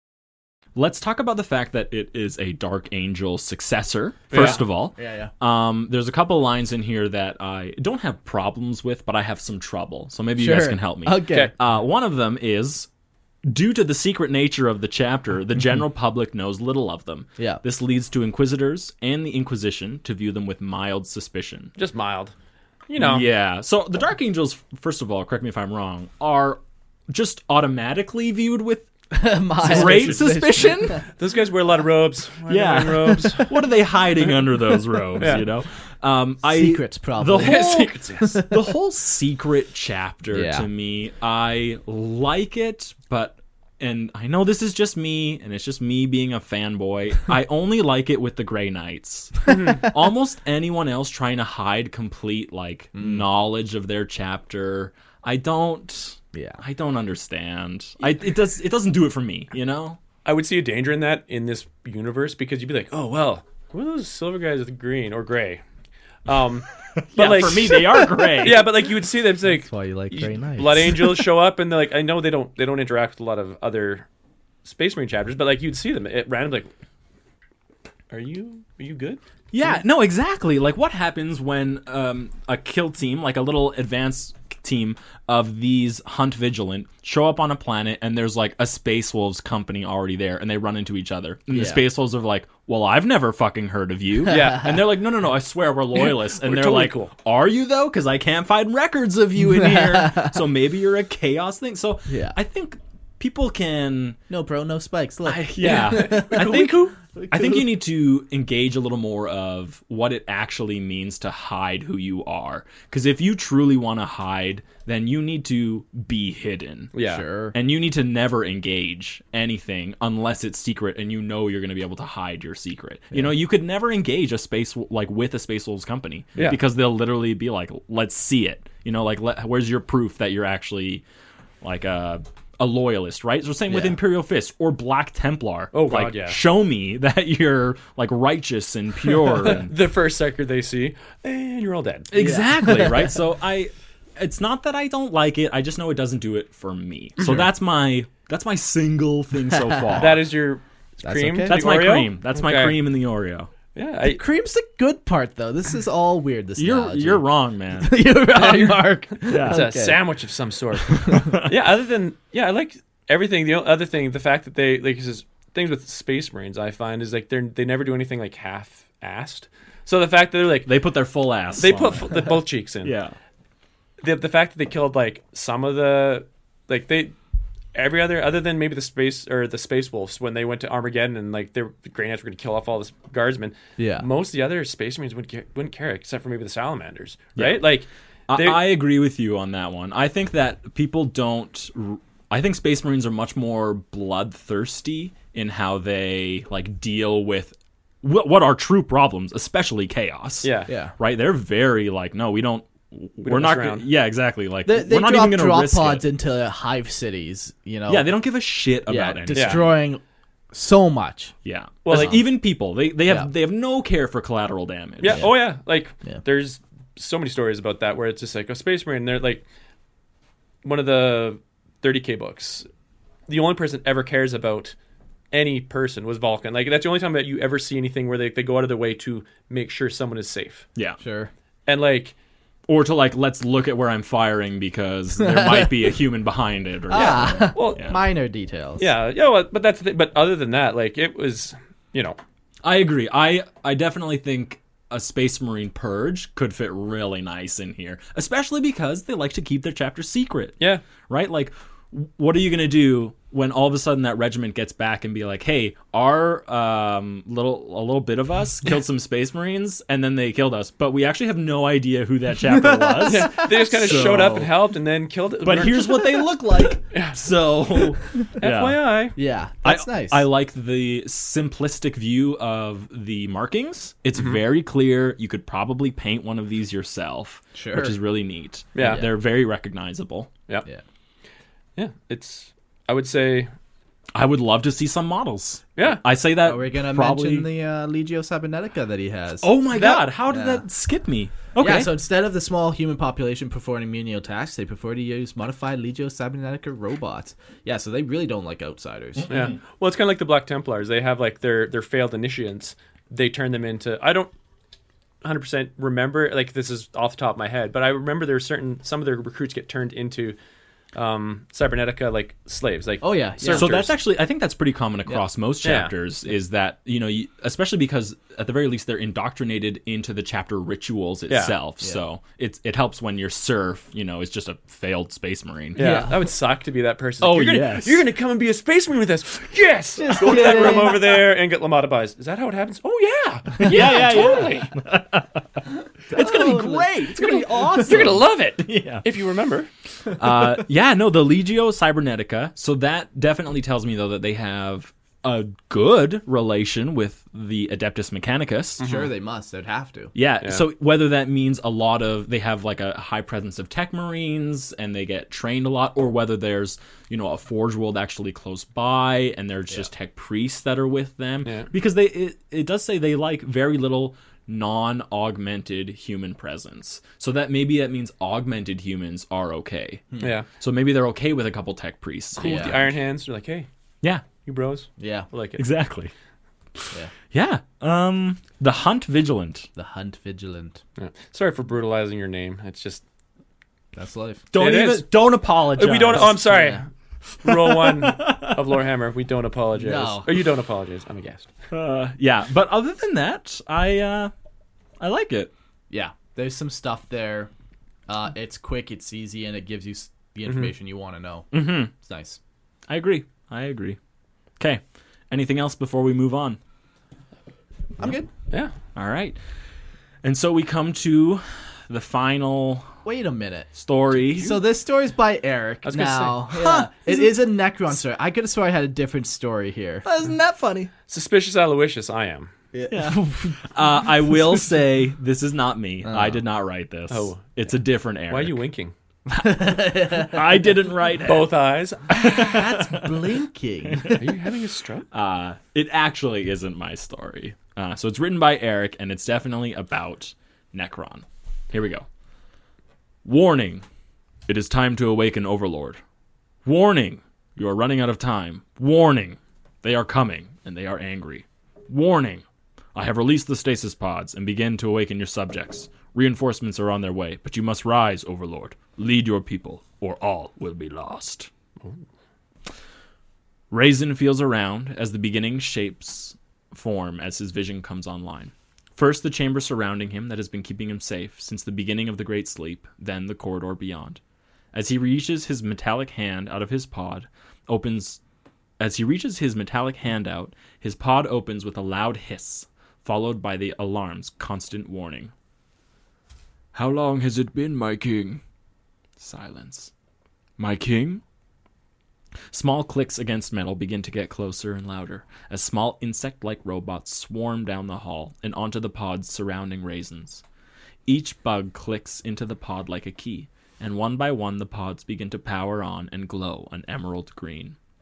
Let's talk about the fact that it is a Dark Angel successor, first Yeah. of all. Yeah, Um, there's a couple lines in here that I don't have problems with, but I have some trouble. So maybe you guys can help me. Okay. Okay. Uh, one of them is, due to the secret nature of the chapter, the general public knows little of them. Yeah. This leads to inquisitors and the Inquisition to view them with mild suspicion. Just mild. You know. Yeah. So the Dark Angels, first of all, correct me if I'm wrong, are just automatically viewed with My great suspicion. Those guys wear a lot of robes. Why are they Yeah. wearing robes. What are they hiding under those robes? Yeah. You know, um, I, Secrets, probably. The whole Secrets, yes. the whole secret chapter Yeah. to me, I like it, but and I know this is just me, and it's just me being a fanboy. I only like it with the Grey Knights. Almost anyone else trying to hide complete like knowledge of their chapter, I don't. Yeah. I don't understand. I it does it doesn't do it for me. You know. I would see a danger in that in this universe because you'd be like, oh, well, who are those silver guys with green or gray? Um, but Yeah, like, for me, they are gray. yeah, but like you would see them, it's like, That's why you like Grey Knights. Blood Angels show up and they're like, I know they don't they don't interact with a lot of other Space Marine chapters, but like you'd see them at random, like, are you are you good? Yeah, no, exactly. Like, what happens when um, a kill team, like a little advanced team of these Hunt Vigilant, show up on a planet and there's like a Space Wolves company already there and they run into each other. And Yeah. the Space Wolves are like, well, I've never fucking heard of you. Yeah. And they're like, no, no, no, I swear we're loyalists. And We're they're totally like, cool. are you though? Because I can't find records of you in here. So maybe you're a chaos thing. So Yeah. I think people can... No, bro, no spikes. Look. I, yeah. I cool, think we cool. I think you need to engage a little more of what it actually means to hide who you are. Because if you truly want to hide, then you need to be hidden. Yeah. Sure. And you need to never engage anything unless it's secret and you know you're going to be able to hide your secret. You know, you could never engage a space like with a Space Wolves company Yeah. because they'll literally be like, let's see it. You know, like, let, where's your proof that you're actually like a a loyalist, right? So same with Yeah. Imperial Fist or Black Templar. Oh, God, like, yeah. show me that you're like righteous and pure. and, The first sector they see, and you're all dead. exactly, right? So I, it's not that I don't like it. I just know it doesn't do it for me. So that's my that's my single thing so far. That is your That's cream. okay. to that's the my Oreo? cream. That's my Okay. cream in the Oreo. Yeah, I, Cream's the good part, though. This is all weird. This You're analogy. you're wrong, man. You're wrong, Mark. Yeah. it's a sandwich of some sort. yeah, other than yeah, I like everything. The other thing, the fact that they like is things with Space Marines, I find is like they're they never do anything like half-assed. So the fact that they're like They put their full ass. they on put it. f- the both cheeks in. yeah. The the fact that they killed like some of the like they every other other than maybe the space or the Space Wolves when they went to Armageddon and like they were, the Grey Knights were going to kill off all the guardsmen. Yeah. most of the other Space Marines wouldn't care, wouldn't care except for maybe the Salamanders, right? Like I, they- I agree with you on that one. I think that people don't. I think Space Marines are much more bloodthirsty in how they like deal with what, what are true problems, especially chaos. yeah Yeah. right. They're very like, no, we don't. We are don't not. mess Gonna, around. yeah, exactly. Like They, they we're not drop even going to drop risk pods it. into hive cities, you know. Yeah, they don't give a shit about yeah, anything. destroying so much. Yeah. Well, Well, like- even people, they they have Yeah. they have no care for collateral damage. Yeah. Oh yeah. Like Yeah. there's so many stories about that where it's just like a space marine. They're like one of the thirty K books. The only person ever cares about any person was Vulcan. Like that's the only time that you ever see anything where they, they go out of their way to make sure someone is safe. Yeah. Sure. And like Or to like, let's look at where I'm firing because there might be a human behind it. Or Ah, well, Yeah. minor details. yeah, yeah. Well, but that's the thing. But other than that, like it was, you know, I agree. I I definitely think a Space Marine purge could fit really nice in here, especially because they like to keep their chapters secret. yeah, Right? Like, what are you gonna do when all of a sudden that regiment gets back and be like, "Hey, our um, little a little bit of us killed some Space Marines, and then they killed us, but we actually have no idea who that chapter was." they just kind of So- showed up and helped, and then killed it. But here's what they look like. So, F Y I. Yeah. That's I, nice. I like the simplistic view of the markings. It's very clear. You could probably paint one of these yourself, Sure. which is really neat. Yeah. They're very recognizable. Yeah. Yeah. Yeah, it's. I would say, I would love to see some models. yeah. I say that Are we going to probably... mention the uh, Legio Cybernetica that he has? Oh my That- god, how did Yeah. that skip me? Okay. Yeah, so instead of the small human population performing menial tasks, they prefer to use modified Legio Cybernetica robots. Yeah, so they really don't like outsiders. Yeah. Well, it's kind of like the Black Templars. They have like their their failed initiates. They turn them into. I don't one hundred percent remember. Like this is off the top of my head, but I remember there's certain some of their recruits get turned into um Cybernetica like slaves. Like Oh, yeah, yeah. So servitors. that's actually, I think that's pretty common across most Yeah. chapters. Is that you know, you, especially because at the very least they're indoctrinated into the chapter rituals itself. Yeah. So it's it helps when your serf, you know, is just a failed space marine. Yeah, Yeah. that would suck to be that person. Oh, you're gonna, yes. You're gonna come and be a space marine with us. Yes. Go to that room over there and get lobotomized. Is that how it happens? Oh yeah. Yeah, yeah, totally. It's gonna be great. It's gonna be awesome. You're gonna love it. Yeah. If you remember. uh, yeah, no, the Legio Cybernetica. So that definitely tells me though that they have a good relation with the Adeptus Mechanicus. Sure, they must. They'd have to. Yeah, Yeah. so whether that means a lot of they have like a high presence of tech marines and they get trained a lot, or whether there's you know a forge world actually close by and there's just tech priests that are with them, Yeah. because they it, it does say they like very little non-augmented human presence. So that maybe that means augmented humans are okay. Yeah. So maybe they're okay with a couple tech priests. Cool with Yeah. the Iron Hands. They're like, hey, Yeah, you bros. Yeah. I like it. exactly. Yeah. Yeah. Um, the Hunt Vigilant. The Hunt Vigilant. Yeah. Sorry for brutalizing your name. It's just That's life. Don't It even is. don't apologize. we don't. Oh, I'm sorry. Yeah. Rule one of Lorehammer. We don't apologize. No. Or you don't apologize. I'm a guest. Uh, yeah, but other than that, I uh, I like it. Yeah. There's some stuff there. Uh, it's quick, it's easy, and it gives you s- the information you want to know. Mm-hmm. It's nice. I agree. I agree. Okay. Anything else before we move on? I'm good. Yeah. All right. And so we come to the final Wait a minute. story. So this story's by Eric. was gonna now, say, yeah, it is a Necron story. I could have sworn I had a different story here. Isn't that funny? Suspicious Aloysius, I am. Uh, I will say this is not me. I did not write this. Oh. It's a different Eric. Why are you winking? I didn't write it. Both eyes. That's blinking. Are you having a stroke? Uh, it actually isn't my story. Uh, so it's written by Eric, and it's definitely about Necron. Here we go. Warning. It is time to awaken Overlord. Warning. You are running out of time. Warning. They are coming, and they are angry. Warning. I have released the stasis pods and begin to awaken your subjects. Reinforcements are on their way, but you must rise, Overlord. Lead your people, or all will be lost. Raisin feels around as the beginning shapes form as his vision comes online. First, the chamber surrounding him that has been keeping him safe since the beginning of the Great Sleep, then the corridor beyond. As he reaches his metallic hand out of his pod, opens... As he reaches his metallic hand out, his pod opens with a loud hiss, followed by the alarm's constant warning. How long has it been, my king? Silence. My king? Small clicks against metal begin to get closer and louder as small insect-like robots swarm down the hall and onto the pods surrounding Raisins. Each bug clicks into the pod like a key, and one by one the pods begin to power on and glow an emerald green.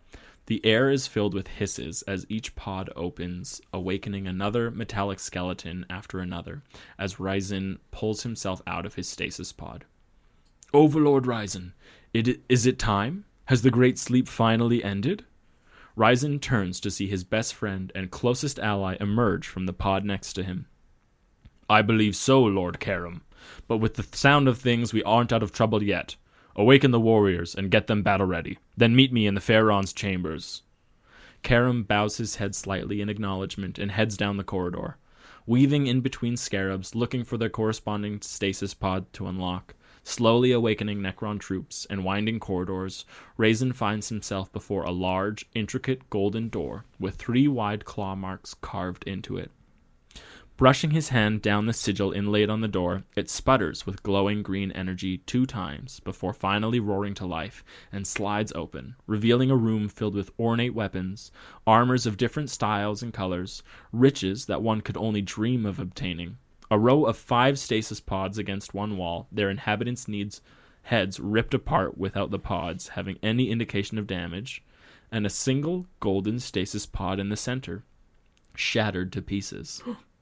The air is filled with hisses as each pod opens, awakening another metallic skeleton after another, as Ryzen pulls himself out of his stasis pod. Overlord Ryzen, it, is it time? Has the great sleep finally ended? Ryzen turns to see his best friend and closest ally emerge from the pod next to him. I believe so, Lord Karam, but with the sound of things we aren't out of trouble yet. Awaken the warriors and get them battle ready. Then meet me in the Pharaon's chambers. Karam bows his head slightly in acknowledgement and heads down the corridor. Weaving in between scarabs, looking for their corresponding stasis pod to unlock, slowly awakening Necron troops and winding corridors, Raisin finds himself before a large, intricate golden door with three wide claw marks carved into it. Brushing his hand down the sigil inlaid on the door, it sputters with glowing green energy two times before finally roaring to life and slides open, revealing a room filled with ornate weapons, armors of different styles and colors, riches that one could only dream of obtaining. A row of five stasis pods against one wall, their inhabitants' needs heads ripped apart without the pods having any indication of damage, and a single golden stasis pod in the center, shattered to pieces.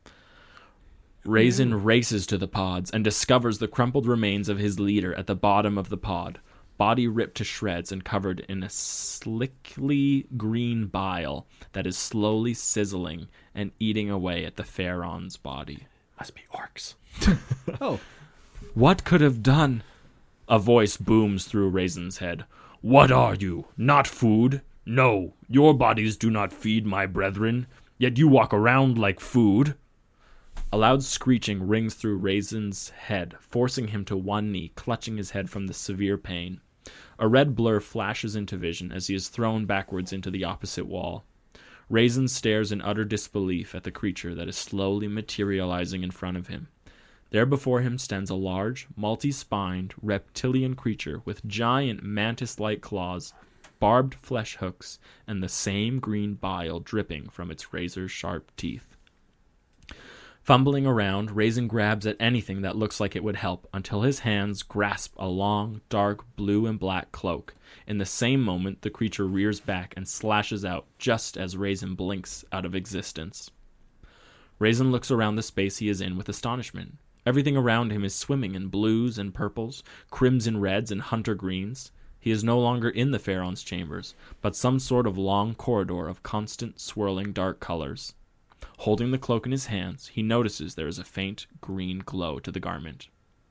Raisin races to the pods and discovers the crumpled remains of his leader at the bottom of the pod, body ripped to shreds and covered in a slickly green bile that is slowly sizzling and eating away at the Pharaon's body. Must be orcs. Oh. What could have done? A voice booms through Raisin's head. What are you? Not food? No, your bodies do not feed my brethren, yet you walk around like food. A loud screeching rings through Raisin's head, forcing him to one knee, clutching his head from the severe pain. A red blur flashes into vision as he is thrown backwards into the opposite wall. Raisin stares in utter disbelief at the creature that is slowly materializing in front of him. There before him stands a large, multi-spined, reptilian creature with giant mantis-like claws, barbed flesh hooks, and the same green bile dripping from its razor-sharp teeth. Fumbling around, Raisin grabs at anything that looks like it would help until his hands grasp a long, dark blue and black cloak. In the same moment, the creature rears back and slashes out just as Raisin blinks out of existence. Raisin looks around the space he is in with astonishment. Everything around him is swimming in blues and purples, crimson reds and hunter greens. He is no longer in the Pharaon's chambers, but some sort of long corridor of constant swirling dark colors. Holding the cloak in his hands, he notices there is a faint green glow to the garment.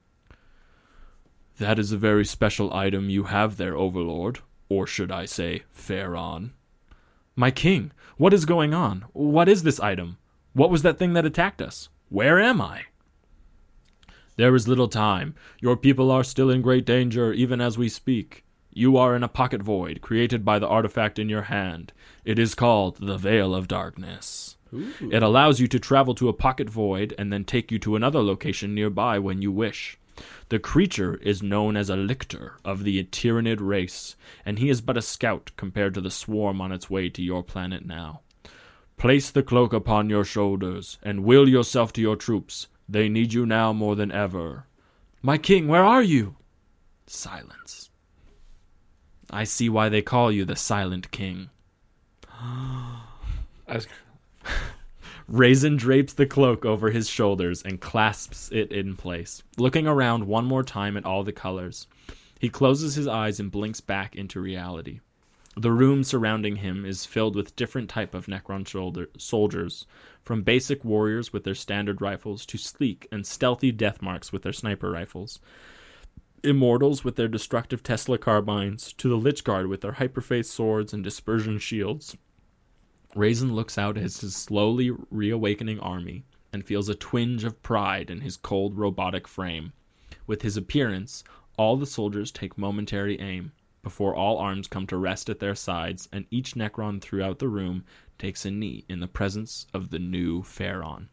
That is a very special item you have there, Overlord. Or should I say, Pharaon. My king, what is going on? What is this item? What was that thing that attacked us? Where am I? There is little time. Your people are still in great danger, even as we speak. You are in a pocket void, created by the artifact in your hand. It is called the Veil of Darkness. Ooh. It allows you to travel to a pocket void and then take you to another location nearby when you wish. The creature is known as a lictor of the Tyranid race, and he is but a scout compared to the swarm on its way to your planet now. Place the cloak upon your shoulders, and will yourself to your troops. They need you now more than ever. My king, where are you? Silence. I see why they call you the Silent King. I was... Raisin drapes the cloak over his shoulders and clasps it in place, looking around one more time at all the colors. He closes his eyes and blinks back into reality. The room surrounding him is filled with different type of Necron shoulder- soldiers, from basic warriors with their standard rifles to sleek and stealthy deathmarks with their sniper rifles, immortals with their destructive Tesla carbines, to the Lich Guard with their hyperphase swords and dispersion shields. Raisin looks out at his slowly reawakening army and feels a twinge of pride in his cold robotic frame. With his appearance, all the soldiers take momentary aim, before all arms come to rest at their sides, and each Necron throughout the room takes a knee in the presence of the new Pharaon.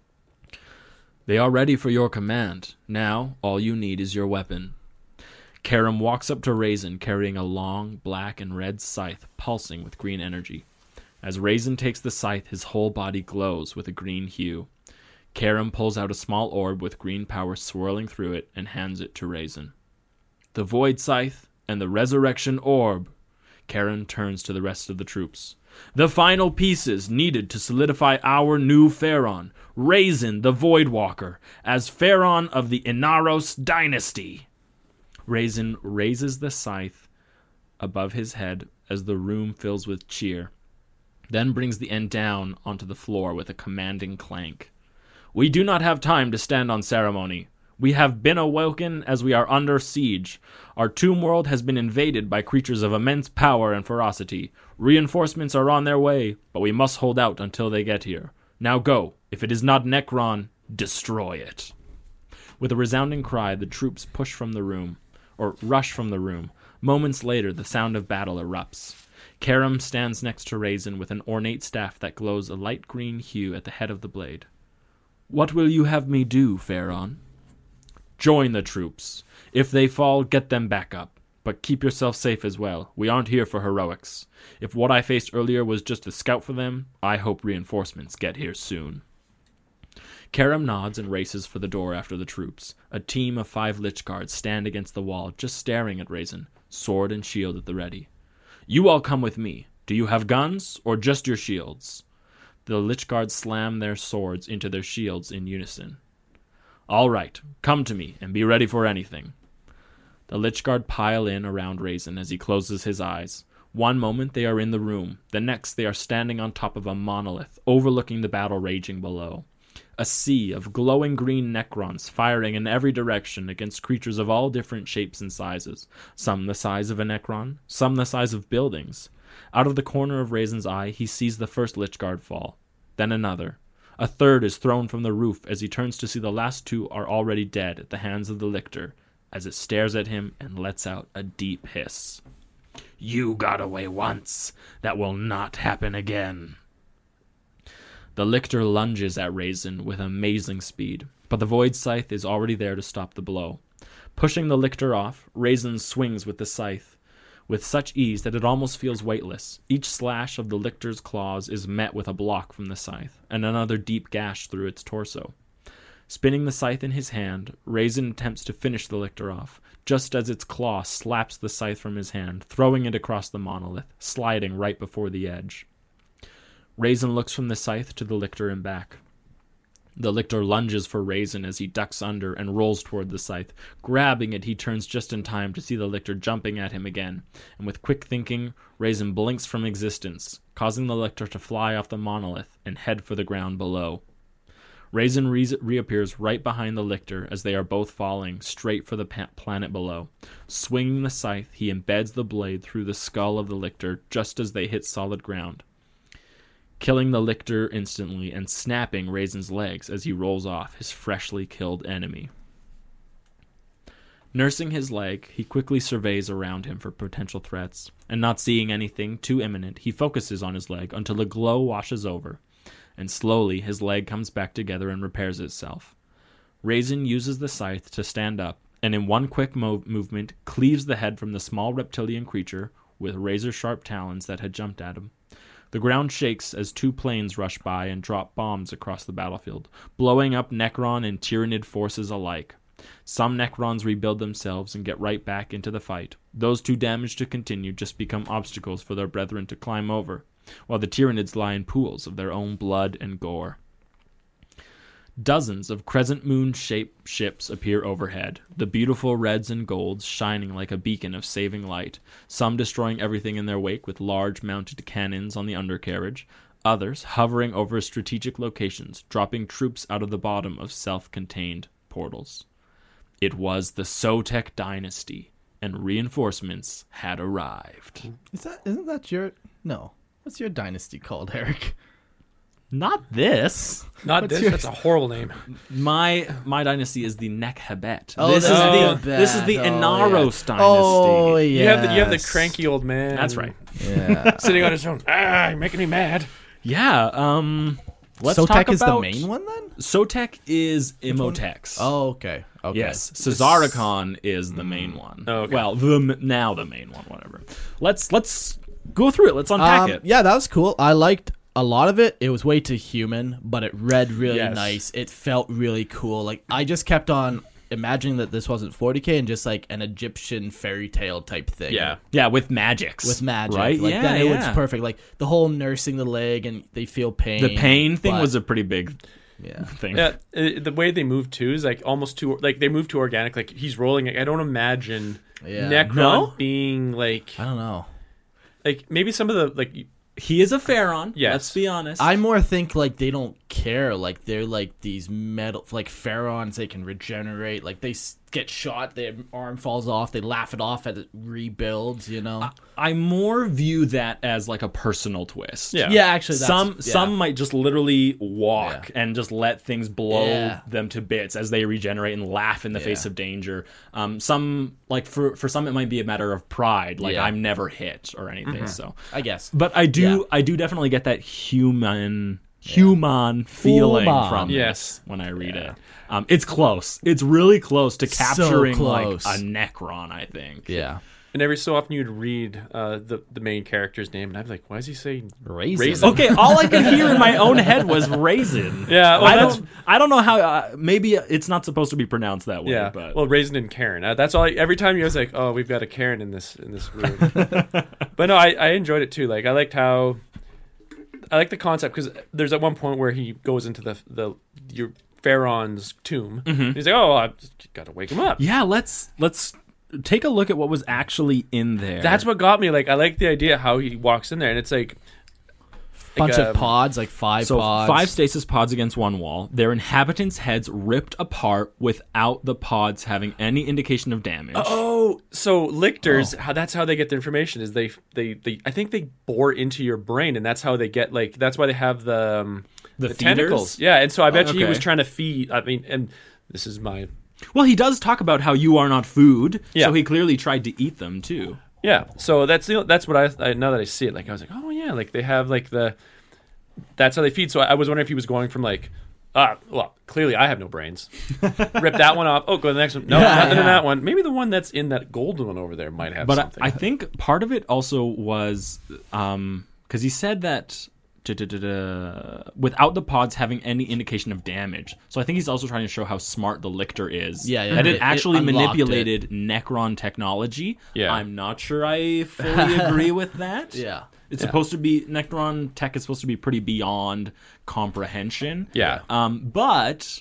They are ready for your command. Now, all you need is your weapon. Karam walks up to Raisin carrying a long black and red scythe pulsing with green energy. As Raisin takes the scythe, his whole body glows with a green hue. Karam pulls out a small orb with green power swirling through it and hands it to Raisin. The Void Scythe and the Resurrection Orb. Karen turns to the rest of the troops. The final pieces needed to solidify our new Pharaon, Raisin the Voidwalker, as Pharaon of the Inaros dynasty. Raisin raises the scythe above his head as the room fills with cheer, then brings the end down onto the floor with a commanding clank. We do not have time to stand on ceremony. We have been awoken as we are under siege. Our tomb world has been invaded by creatures of immense power and ferocity. Reinforcements are on their way, but we must hold out until they get here. Now go. If it is not Necron, destroy it. With a resounding cry, the troops push from the room, or rush from the room. Moments later, the sound of battle erupts. Karam stands next to Raisin with an ornate staff that glows a light green hue at the head of the blade. What will you have me do, Pharaon? Join the troops. If they fall, get them back up. But keep yourself safe as well. We aren't here for heroics. If what I faced earlier was just a scout for them, I hope reinforcements get here soon. Karam nods and races for the door after the troops. A team of five Lich Guards stand against the wall, just staring at Raisin, sword and shield at the ready. You all come with me. Do you have guns, or just your shields? The Lich Guards slam their swords into their shields in unison. All right, come to me, and be ready for anything. The Lich Guard pile in around Raisin as he closes his eyes. One moment they are in the room, the next they are standing on top of a monolith, overlooking the battle raging below. A sea of glowing green Necrons firing in every direction against creatures of all different shapes and sizes, some the size of a Necron, some the size of buildings. Out of the corner of Raisin's eye, he sees the first Lich Guard fall, then another. A third is thrown from the roof as he turns to see the last two are already dead at the hands of the lictor, as it stares at him and lets out a deep hiss. You got away once. That will not happen again. The lictor lunges at Raisin with amazing speed, but the Void Scythe is already there to stop the blow. Pushing the lictor off, Raisin swings with the scythe with such ease that it almost feels weightless. Each slash of the lictor's claws is met with a block from the scythe, and another deep gash through its torso. Spinning the scythe in his hand, Raisin attempts to finish the lictor off, just as its claw slaps the scythe from his hand, throwing it across the monolith, sliding right before the edge. Raisin looks from the scythe to the lictor and back. The lictor lunges for Raisin as he ducks under and rolls toward the scythe. Grabbing it, he turns just in time to see the lictor jumping at him again, and with quick thinking, Raisin blinks from existence, causing the lictor to fly off the monolith and head for the ground below. Raisin re- reappears right behind the lictor as they are both falling straight for the pa- planet below. Swinging the scythe, he embeds the blade through the skull of the lictor just as they hit solid ground, killing the lictor instantly and snapping Raisin's legs as he rolls off his freshly killed enemy. Nursing his leg, he quickly surveys around him for potential threats, and not seeing anything too imminent, he focuses on his leg until the glow washes over, and slowly his leg comes back together and repairs itself. Raisin uses the scythe to stand up, and in one quick mo- movement cleaves the head from the small reptilian creature with razor-sharp talons that had jumped at him. The ground shakes as two planes rush by and drop bombs across the battlefield, blowing up Necron and Tyranid forces alike. Some Necrons rebuild themselves and get right back into the fight. Those too damaged to continue just become obstacles for their brethren to climb over, while the Tyranids lie in pools of their own blood and gore. Dozens of crescent moon-shaped ships appear overhead, the beautiful reds and golds shining like a beacon of saving light, some destroying everything in their wake with large mounted cannons on the undercarriage, others hovering over strategic locations, dropping troops out of the bottom of self-contained portals. It was the Sotek dynasty, and reinforcements had arrived. Is that isn't that your no? What's your dynasty called, Eric? Not this. Not What's this. your- That's a horrible name. My my dynasty is the Nekhebet. Oh, this is that's the bad. this is the Oh, Inaros yeah. dynasty. Oh, yeah. You have the you have the cranky old man. That's right. Yeah. Sitting on his own. Ah, you're making me mad. Yeah. Um. Let's Sotek talk is the about main one then? Sotek is Imhotep's. Oh, okay. Okay. Yes, Cesaricon is the main one. Oh, okay. Well, the now the main one, whatever. Let's let's go through it. Let's unpack Um, it. yeah, that was cool. I liked a lot of it. It was way too human, but it read really Yes. nice. It felt really cool. Like I just kept on imagining that this wasn't forty K and just like an Egyptian fairy tale type thing. Yeah. Yeah, with magics. With magic. Right? Like, yeah, then it yeah. was perfect. Like the whole nursing the leg and they feel pain. The pain thing but- was a pretty big yeah. thing. Yeah, uh, the way they move too is like almost too like they move too organic. Like he's rolling. I don't imagine Yeah. Necron No? being like I don't know. like maybe some of the like He is a Pharaon. Yes. Let's be honest. I more think like they don't care. Like they're like these metal, like pharaons. They can regenerate. Like they s- get shot, their arm falls off. They laugh it off as it rebuilds. You know. I more view that as like a personal twist. Yeah. yeah, actually, that's, some yeah. some might just literally walk and just let things blow Yeah. them to bits as they regenerate and laugh in the Yeah. face of danger. Um, some like for for some it might be a matter of pride, like Yeah. I'm never hit or anything. So, I guess. but I do Yeah. I do definitely get that human human feeling Human. from Yes. this when I read it. Um, it's close. It's really close to capturing close. like a Necron. I think. Yeah. and every so often you'd read uh, the the main character's name and I'd be like, why does he say Raisin. Raisin? Okay, all I could hear in my own head was raisin. Yeah, well, I that's- don't. I don't know how. Uh, maybe it's not supposed to be pronounced that way. Yeah, but well, Raisin and Karen. Uh, that's all. I, every time you was like, "Oh, we've got a Karen in this in this room." But no, I, I enjoyed it too. Like, I liked how I like the concept because there's at one point where he goes into the the your Pharaon's tomb. And he's like, "Oh, I just got to wake him up." yeah, let's let's take a look at what was actually in there. That's what got me. Like, I like the idea how he walks in there, and it's like Bunch um, of pods, like five so pods. five stasis pods against one wall. Their inhabitants' heads ripped apart without the pods having any indication of damage. Oh, so lictors, how that's how they get their information is they, they they I think they bore into your brain and that's how they get like that's why they have the um, The the, feeders? tentacles. Yeah, and so I bet Oh, you he was okay. trying to feed I mean and this is my Well, he does talk about how you are not food, Yeah. so he clearly tried to eat them too. yeah. So that's the, that's what I, I now that I see it like I was like, "Oh yeah, like they have like the that's how they feed." So I, I was wondering if he was going from like ah, well, clearly I have no brains. Rip that one off. Oh, go to the next one. No, Yeah, nothing in yeah. that one. Maybe the one that's in that golden one over there might have But I, something. I think part of it also was um because he said that da-da-da-da, without the pods having any indication of damage. So I think he's also trying to show how smart the Lictor is. Yeah, yeah, that it, it- it actually unlocked manipulated Necron technology. Yeah. I'm not sure I fully agree with that. Yeah. It's Yeah. supposed to be Necron tech is supposed to be pretty beyond comprehension. Yeah. Um, but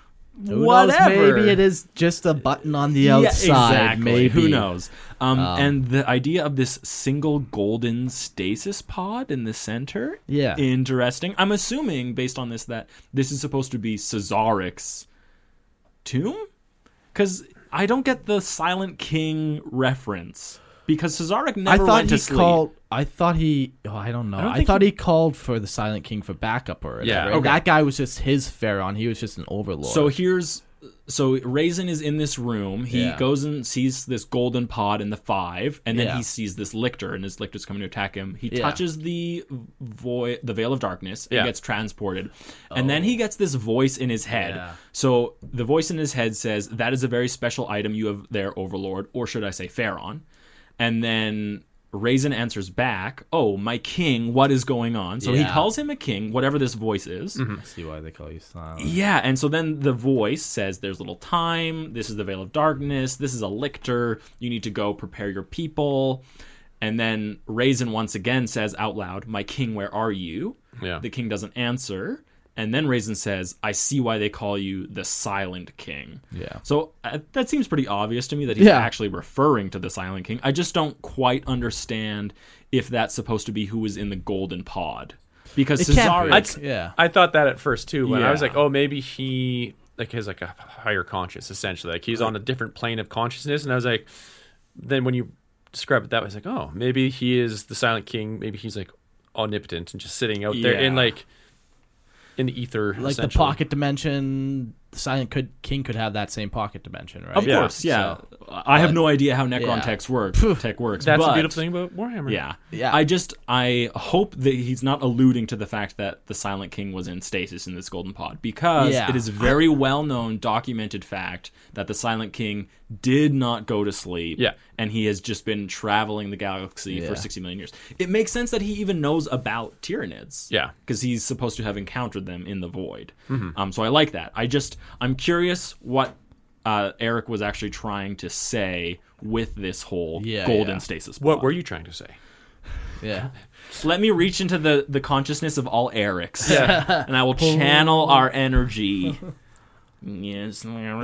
Who whatever. knows? Maybe it is just a button on the outside. Yeah, exactly. Maybe. Who knows? Um, and the idea of this single golden stasis pod in the center, Yeah. interesting. I'm assuming, based on this, that this is supposed to be Cesaric's tomb? Because I don't get the Silent King reference. Because Cesaric I never thought went he to sleep. called. I thought he. Oh, I don't know. I don't I, think thought he- he, called for the Silent King for backup or whatever. Yeah, And okay. that guy was just his Pharaon. He was just an overlord. So here's so Raisin is in this room. He Yeah. goes and sees this golden pod in the five, and then Yeah. he sees this lictor, and his lictor's coming to attack him. He Yeah. touches the void, the veil of darkness, and Yeah. gets transported. And then he gets this voice in his head. Yeah. So the voice in his head says, "That is a very special item you have there, Overlord," or should I say, Pharaon? And then Raisin answers back, "Oh, my king, what is going on?" So he Yeah. calls him a king, whatever this voice is. I see why they call you silent. Yeah, and so then the voice says, "There's little time. This is the veil of darkness. This is a lictor. You need to go prepare your people." And then Raisin once again says out loud, "My king, where are you?" Yeah. The king doesn't answer. And then Raisin says, "I see why they call you the Silent King." Yeah. So uh, that seems pretty obvious to me that he's Yeah. actually referring to the Silent King. I just don't quite understand if that's supposed to be who is in the golden pod. Because It can't be. Cesaric... I'd- Yeah. I thought that at first too. When I was Yeah. like, oh, maybe he like has like a higher conscious, essentially. Like he's on a different plane of consciousness. And I was like, then when you describe it that way, I was like, oh, maybe he is the Silent King. Maybe he's like omnipotent and just sitting out there in Yeah. like in the ether, Like the essentially. pocket dimension, the Silent could, King could have that same pocket dimension, right? Of Yeah. course, yeah. So- I have no idea how Necron Yeah. tech work, tech works. That's but, the beautiful thing about Warhammer. Yeah. Yeah. I just, I hope that he's not alluding to the fact that the Silent King was in stasis in this golden pod, because Yeah. it is a very well-known, documented fact that the Silent King did not go to sleep. Yeah. And he has just been traveling the galaxy Yeah. for sixty million years. It makes sense that he even knows about Tyranids. Yeah. Because he's supposed to have encountered them in the void. Mm-hmm. Um, so I like that. I just, I'm curious what uh, Eric was actually trying to say with this whole Yeah, golden yeah. stasis pod. What were you trying to say? Yeah. Let me reach into the, the consciousness of all Erics, and I will channel our energy. Yes,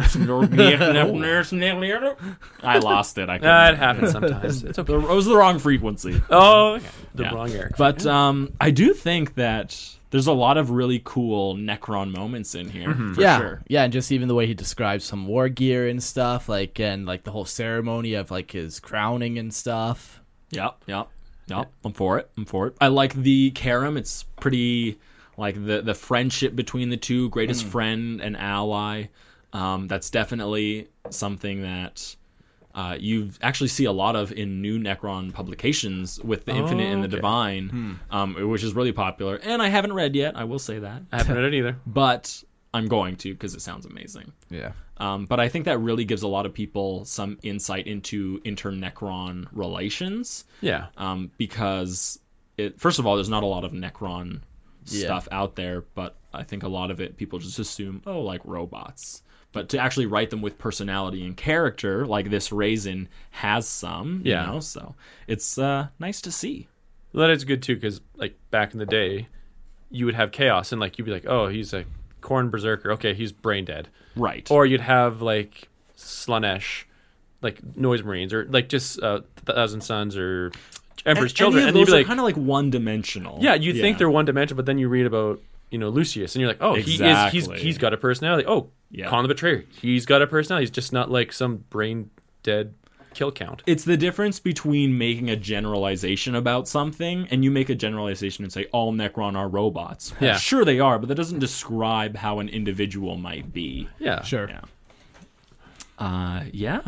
I lost it. I couldn't. Nah, it happens sometimes. It's okay. It was the wrong frequency. Oh, okay. the Yeah. wrong Eric. But um, I do think that there's a lot of really cool Necron moments in here, for yeah, sure. yeah, and just even the way he describes some war gear and stuff, like and like the whole ceremony of like his crowning and stuff. Yep, yep, yep. I'm for it. I'm for it. I like the Karam. It's pretty like the the friendship between the two, greatest friend and ally. Um, that's definitely something that uh, you actually see a lot of in new Necron publications with the Infinite and the okay. Divine, um, which is really popular. And I haven't read yet. I will say that, I haven't read it either. but I'm going to because it sounds amazing. Yeah. Um, but I think that really gives a lot of people some insight into inter-Necron relations. Yeah. Um, because, it, first of all, there's not a lot of Necron Yeah. stuff out there, but I think a lot of it, people just assume, oh, like robots. But to actually write them with personality and character, like this Raisin has some, you Yeah. know, so it's uh, nice to see. Well, that is good too, because like back in the day, you would have Chaos, and like you'd be like, oh, he's a Khorne Berserker. Okay, he's brain dead. Right. Or you'd have like Slaanesh, like Noise Marines, or like just uh, Thousand Suns or Emperor's Children, and and those you'd be are like, kind of like one-dimensional. yeah, you think they're one dimensional, but then you read about you know Lucius, and you're like, oh, he is Exactly. he's he's got a personality. Oh, Yeah. Khan the Betrayer, he's got a personality. He's just not like some brain dead kill count. It's the difference between making a generalization about something and you make a generalization and say all Necron are robots. Well, Yeah. Sure they are, but that doesn't describe how an individual might be. Yeah, Sure. Yeah. Uh, yeah.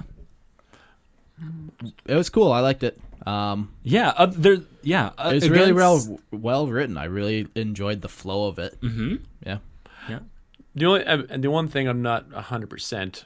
It was cool. I liked it. Um, Yeah. Uh, there. Yeah. Uh, it was really against- well well written. I really enjoyed the flow of it. Mm-hmm. Yeah. Yeah. The only uh, and the one thing I'm not one hundred percent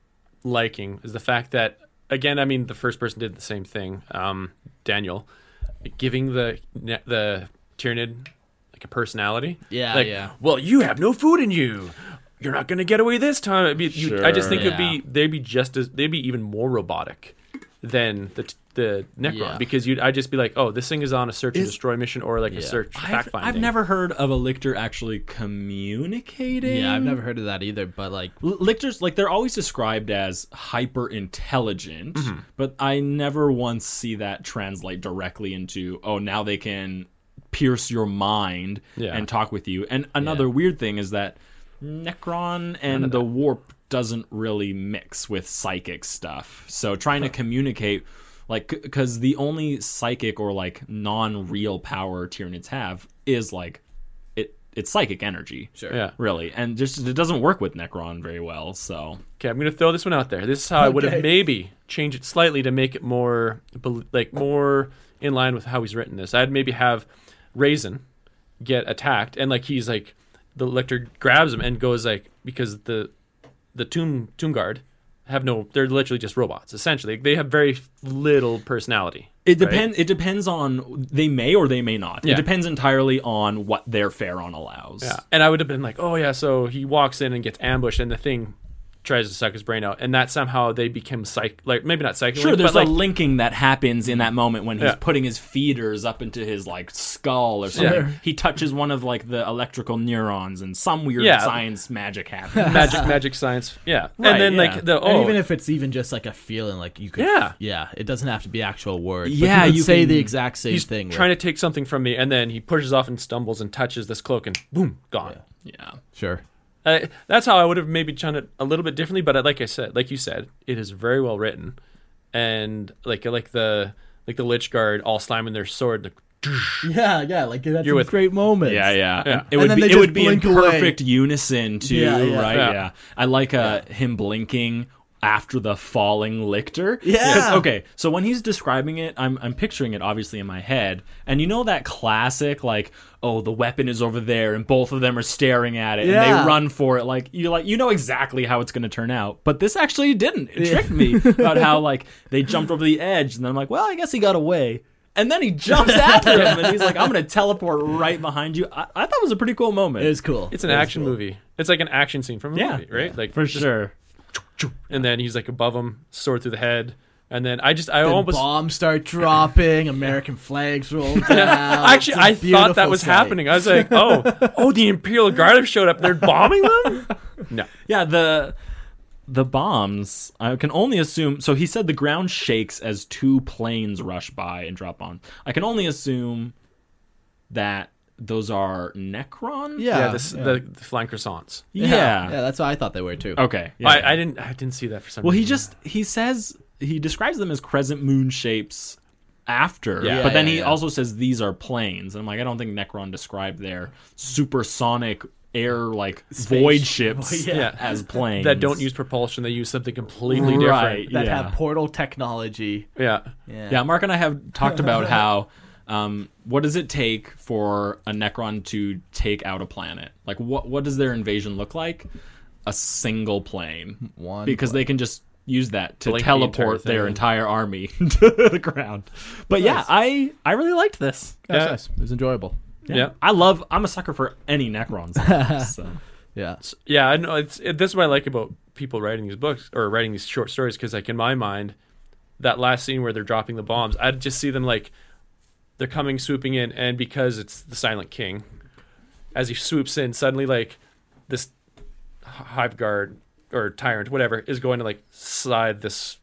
liking is the fact that again, I mean, the first person did the same thing, um, Daniel, giving the the Tyranid like a personality. Yeah, like, yeah. well, you have no food in you. You're not going to get away this time. It'd be, you, I just think Sure. it'd be they'd be just as they'd be even more robotic than the the Necron Yeah. because you'd I'd just be like, oh, this thing is on a search and Is- destroy mission or like a Yeah. search I've, fact finding. I've never heard of a Lictor actually communicating. Yeah, I've never heard of that either. But like, L- Lictors, like they're always described as hyper intelligent, Mm-hmm. but I never once see that translate directly into oh now they can pierce your mind Yeah. and talk with you. And another Yeah. weird thing is that Necron and the warp doesn't really mix with psychic stuff. So trying to communicate like because the only psychic or like non-real power Tyranids have is like it it's psychic energy. sure. Yeah. Really, and just it doesn't work with Necron very well. So Okay, I'm going to throw this one out there. This is how I would have Okay. maybe changed it slightly to make it more, bel- like more in line with how he's written this. I'd maybe have Raisin get attacked, and like he's like the Lictor grabs him and goes like because the the tomb tomb guard have no, they're literally just robots. Essentially, they have very little personality. it right? depends. It depends on they may or they may not. Yeah. It depends entirely on what their Pharaon allows. Yeah, and I would have been like, oh yeah, so he walks in and gets ambushed, and the thing tries to suck his brain out, and that somehow they become psych, like maybe not psychic. Sure, there's but like a linking that happens in that moment when he's Yeah. putting his feeders up into his like skull or something. Yeah. He touches one of like the electrical neurons, and some weird Yeah. science magic happens. magic, magic science. Yeah, Right, and then yeah. like the And oh, even if it's even just like a feeling, like you could, Yeah. yeah, it doesn't have to be actual words. But Yeah, you, could you say can- the exact same he's thing. trying to take something from me, and then he pushes off and stumbles and touches this cloak, and boom, gone. Yeah. sure. Uh, that's how I would have maybe done it a little bit differently, but like I said, like you said, it is very well written, and like like the like the Lich Guard all slamming their sword. Like, Yeah, yeah, like that's You're a with- great moment. Yeah, yeah. Yeah. And it And would then be they it just would be in blink away. perfect unison too, Yeah, yeah. right? Yeah. Yeah. I like uh him blinking after the falling lictor. Yeah. 'Cause, okay, so when he's describing it, I'm I'm picturing it obviously in my head. And you know that classic like, oh, the weapon is over there and both of them are staring at it and Yeah. they run for it like you like you know exactly how it's going to turn out. But this actually didn't. It tricked me about how like they jumped over the edge and then I'm like, well, I guess he got away. And then he jumps after him, and he's like, "I'm going to teleport right behind you." I, I thought it was a pretty cool moment. It was cool. it's an It was action cool. movie. It's like an action scene from a Yeah. movie, right? Like for just- sure. and then he's like above him, sword through the head, and then I just I Then almost bombs start dropping, American flags roll down. actually It's a I thought that beautiful was sight. happening. I was like, oh, oh, the Imperial Guard have showed up. They're bombing them. No, Yeah, the the bombs, I can only assume. So he said the ground shakes as two planes rush by and drop bombs. I can only assume that those are Necron. Yeah, yeah, this, yeah. the the flying croissants. yeah. yeah, that's what I thought they were too. Okay. Yeah. I, I didn't I didn't see that for some Well, reason. he just he says he describes them as crescent moon shapes after, Yeah. but then Yeah, he yeah. also says these are planes. And I'm like, I don't think Necron described their supersonic air like void ships Yeah. Yeah. as planes that don't use propulsion. They use something completely Right. different. That Yeah. have portal technology. Yeah. Yeah. Yeah, Mark and I have talked about how um, what does it take for a Necron to take out a planet? Like, what what does their invasion look like? A single plane, One because they can just use that to Blink the entire teleport their thing. entire army to the ground. But yeah, Nice. I I really liked this. That's Yeah. nice. It was enjoyable. Yeah. I love. I'm a sucker for any Necrons. so. Yeah. Yeah, I know. It's it, this is what I like about people writing these books or writing these short stories, because like in my mind, that last scene where they're dropping the bombs, I'd just see them like they're coming swooping in, and because it's the Silent King, as he swoops in, suddenly like this hive guard or tyrant, whatever, is going to like slide this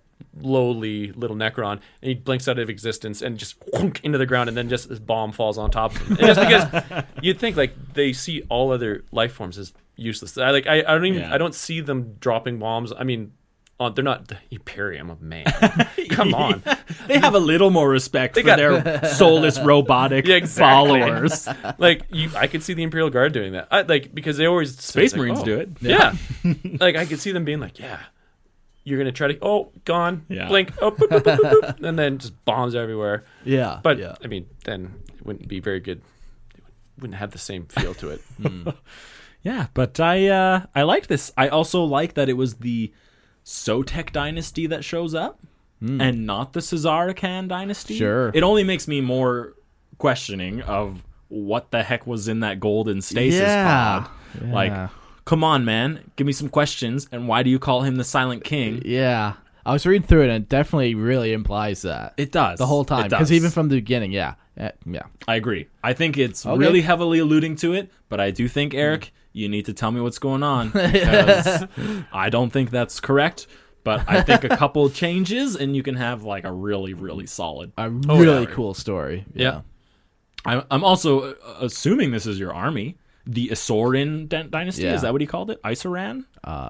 lowly little Necron, and he blinks out of existence and just into the ground, and then just this bomb falls on top of him. And just because you'd think like they see all other life forms as useless. I like I, I don't even Yeah. I don't see them dropping bombs. I mean, on, they're not the Imperium of man. Come on. They have a little more respect for got- their soulless robotic Yeah, exactly. followers. Like you, I could see the Imperial Guard doing that. I, like because they always say, Space like, Marines oh, do it. Yeah, like I could see them being like, yeah, you're gonna try to oh gone, Yeah. blink, oh, boop, boop, boop, boop, boop, and then just bombs everywhere. Yeah. But yeah. I mean, then it wouldn't be very good. It wouldn't have the same feel to it. Yeah, but I uh, I liked this. I also like that it was the Sotek dynasty that shows up, and not the Caesarican dynasty. Sure. It only makes me more questioning of what the heck was in that golden stasis Yeah. pod. Like, Yeah. come on, man, give me some questions. And why do you call him the Silent King? Yeah. I was reading through it, and it definitely really implies that. It does the whole time. It does. Because even from the beginning, yeah. Uh, yeah. I agree. I think it's Okay. really heavily alluding to it, but I do think, Eric, you need to tell me what's going on, because I don't think that's correct. But I think a couple changes, and you can have like a really, really solid. A Oh, really yeah. cool story. Yeah. I'm, I'm also uh, assuming this is your army, the Isorin d- dynasty. Yeah. Is that what he called it? Isoran?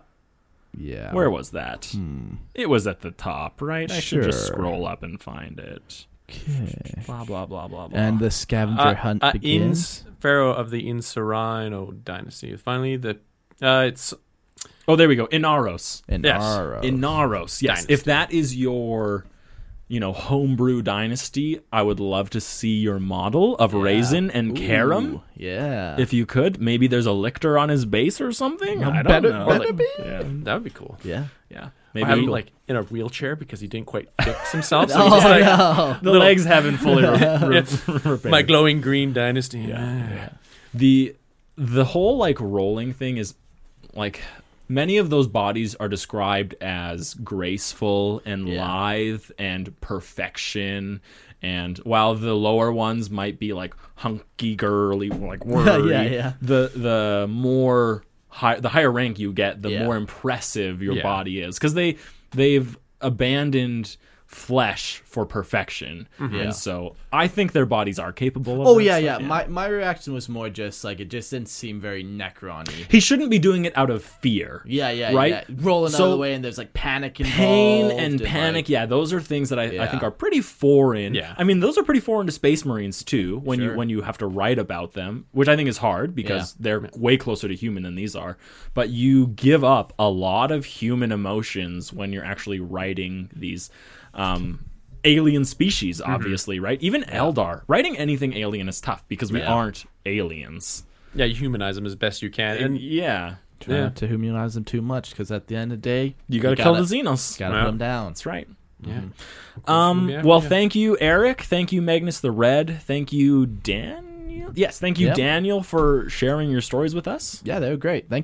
Yeah. Where was that? It was at the top, right? I should just Sure. scroll up and find it. Okay. Blah blah blah blah blah. And the scavenger Uh, hunt uh, begins. Ins, Pharaoh of the Insarino dynasty. Finally, the uh, it's oh, there we go. Inaros. In Yes. Aro. Inaros. Yes. Dynasty. If that is your, you know, homebrew dynasty, I would love to see your model of Raisin and Karam. Ooh, yeah. If you could, maybe there's a lictor on his base or something. I don't better- know. better Like, be. Yeah, that would be cool. yeah. yeah. Maybe Maybe have him you- like in a wheelchair because he didn't quite fix himself. So Oh, he's just like, no. the legs haven't fully re- re- repaired. my glowing green dynasty. Yeah. the the whole like rolling thing is like many of those bodies are described as graceful and Yeah. lithe and perfection, and while the lower ones might be like hunky girly like worry, Yeah, yeah. the the more high the higher rank you get, the Yeah. more impressive your Yeah. body is, because they they've abandoned flesh for perfection. Yeah. And so I think their bodies are capable of Oh that yeah, stuff, yeah. My my reaction was more just like it just didn't seem very Necron-y. He shouldn't be doing it out of fear. Yeah, yeah, Right? yeah. Rolling out So, of the way, and there's like panic involved. Pain and like- panic, yeah, those are things that I, I Yeah. think are pretty foreign. Yeah. I mean, those are pretty foreign to Space Marines too. When Sure. you when you have to write about them, which I think is hard because Yeah. they're way closer to human than these are. But you give up a lot of human emotions when you're actually writing these. Um, alien species, obviously, right? Even Eldar. Writing anything alien is tough because we Yeah. aren't aliens. Yeah, you humanize them as best you can, And and yeah, Try Yeah. not to humanize them too much, because at the end of the day, you gotta you kill gotta- the Xenos. gotta Yeah. put them down. That's right. yeah. Um, Yeah, well, yeah. thank you, Eric. Thank you, Magnus the Red. Thank you, Daniel. Yes, thank you, Yep. Daniel, for sharing your stories with us. Yeah, they were great. Thank you.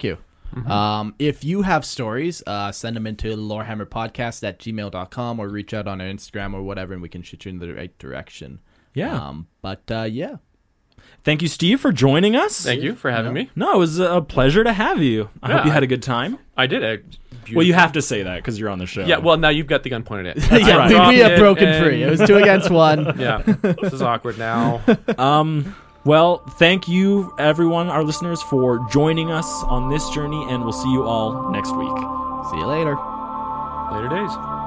Mm-hmm. Um, if you have stories, uh, send them into lorehammerpodcast at gmail dot com or reach out on our Instagram or whatever, and we can shoot you in the right direction. Yeah. Um, but uh, yeah. Thank you, Steve, for joining us. Thank you for having me. No, it was a pleasure to have you. I Yeah, hope you had I- a good time. I did it. Well, you have to say that because you're on the show. Yeah, well, now you've got the gun pointed at you. yeah, I we, dropped we have it broken and- free. It was two against one. Yeah, this is awkward now. Um, well, thank you, everyone, our listeners, for joining us on this journey, and we'll see you all next week. See you later. Later days.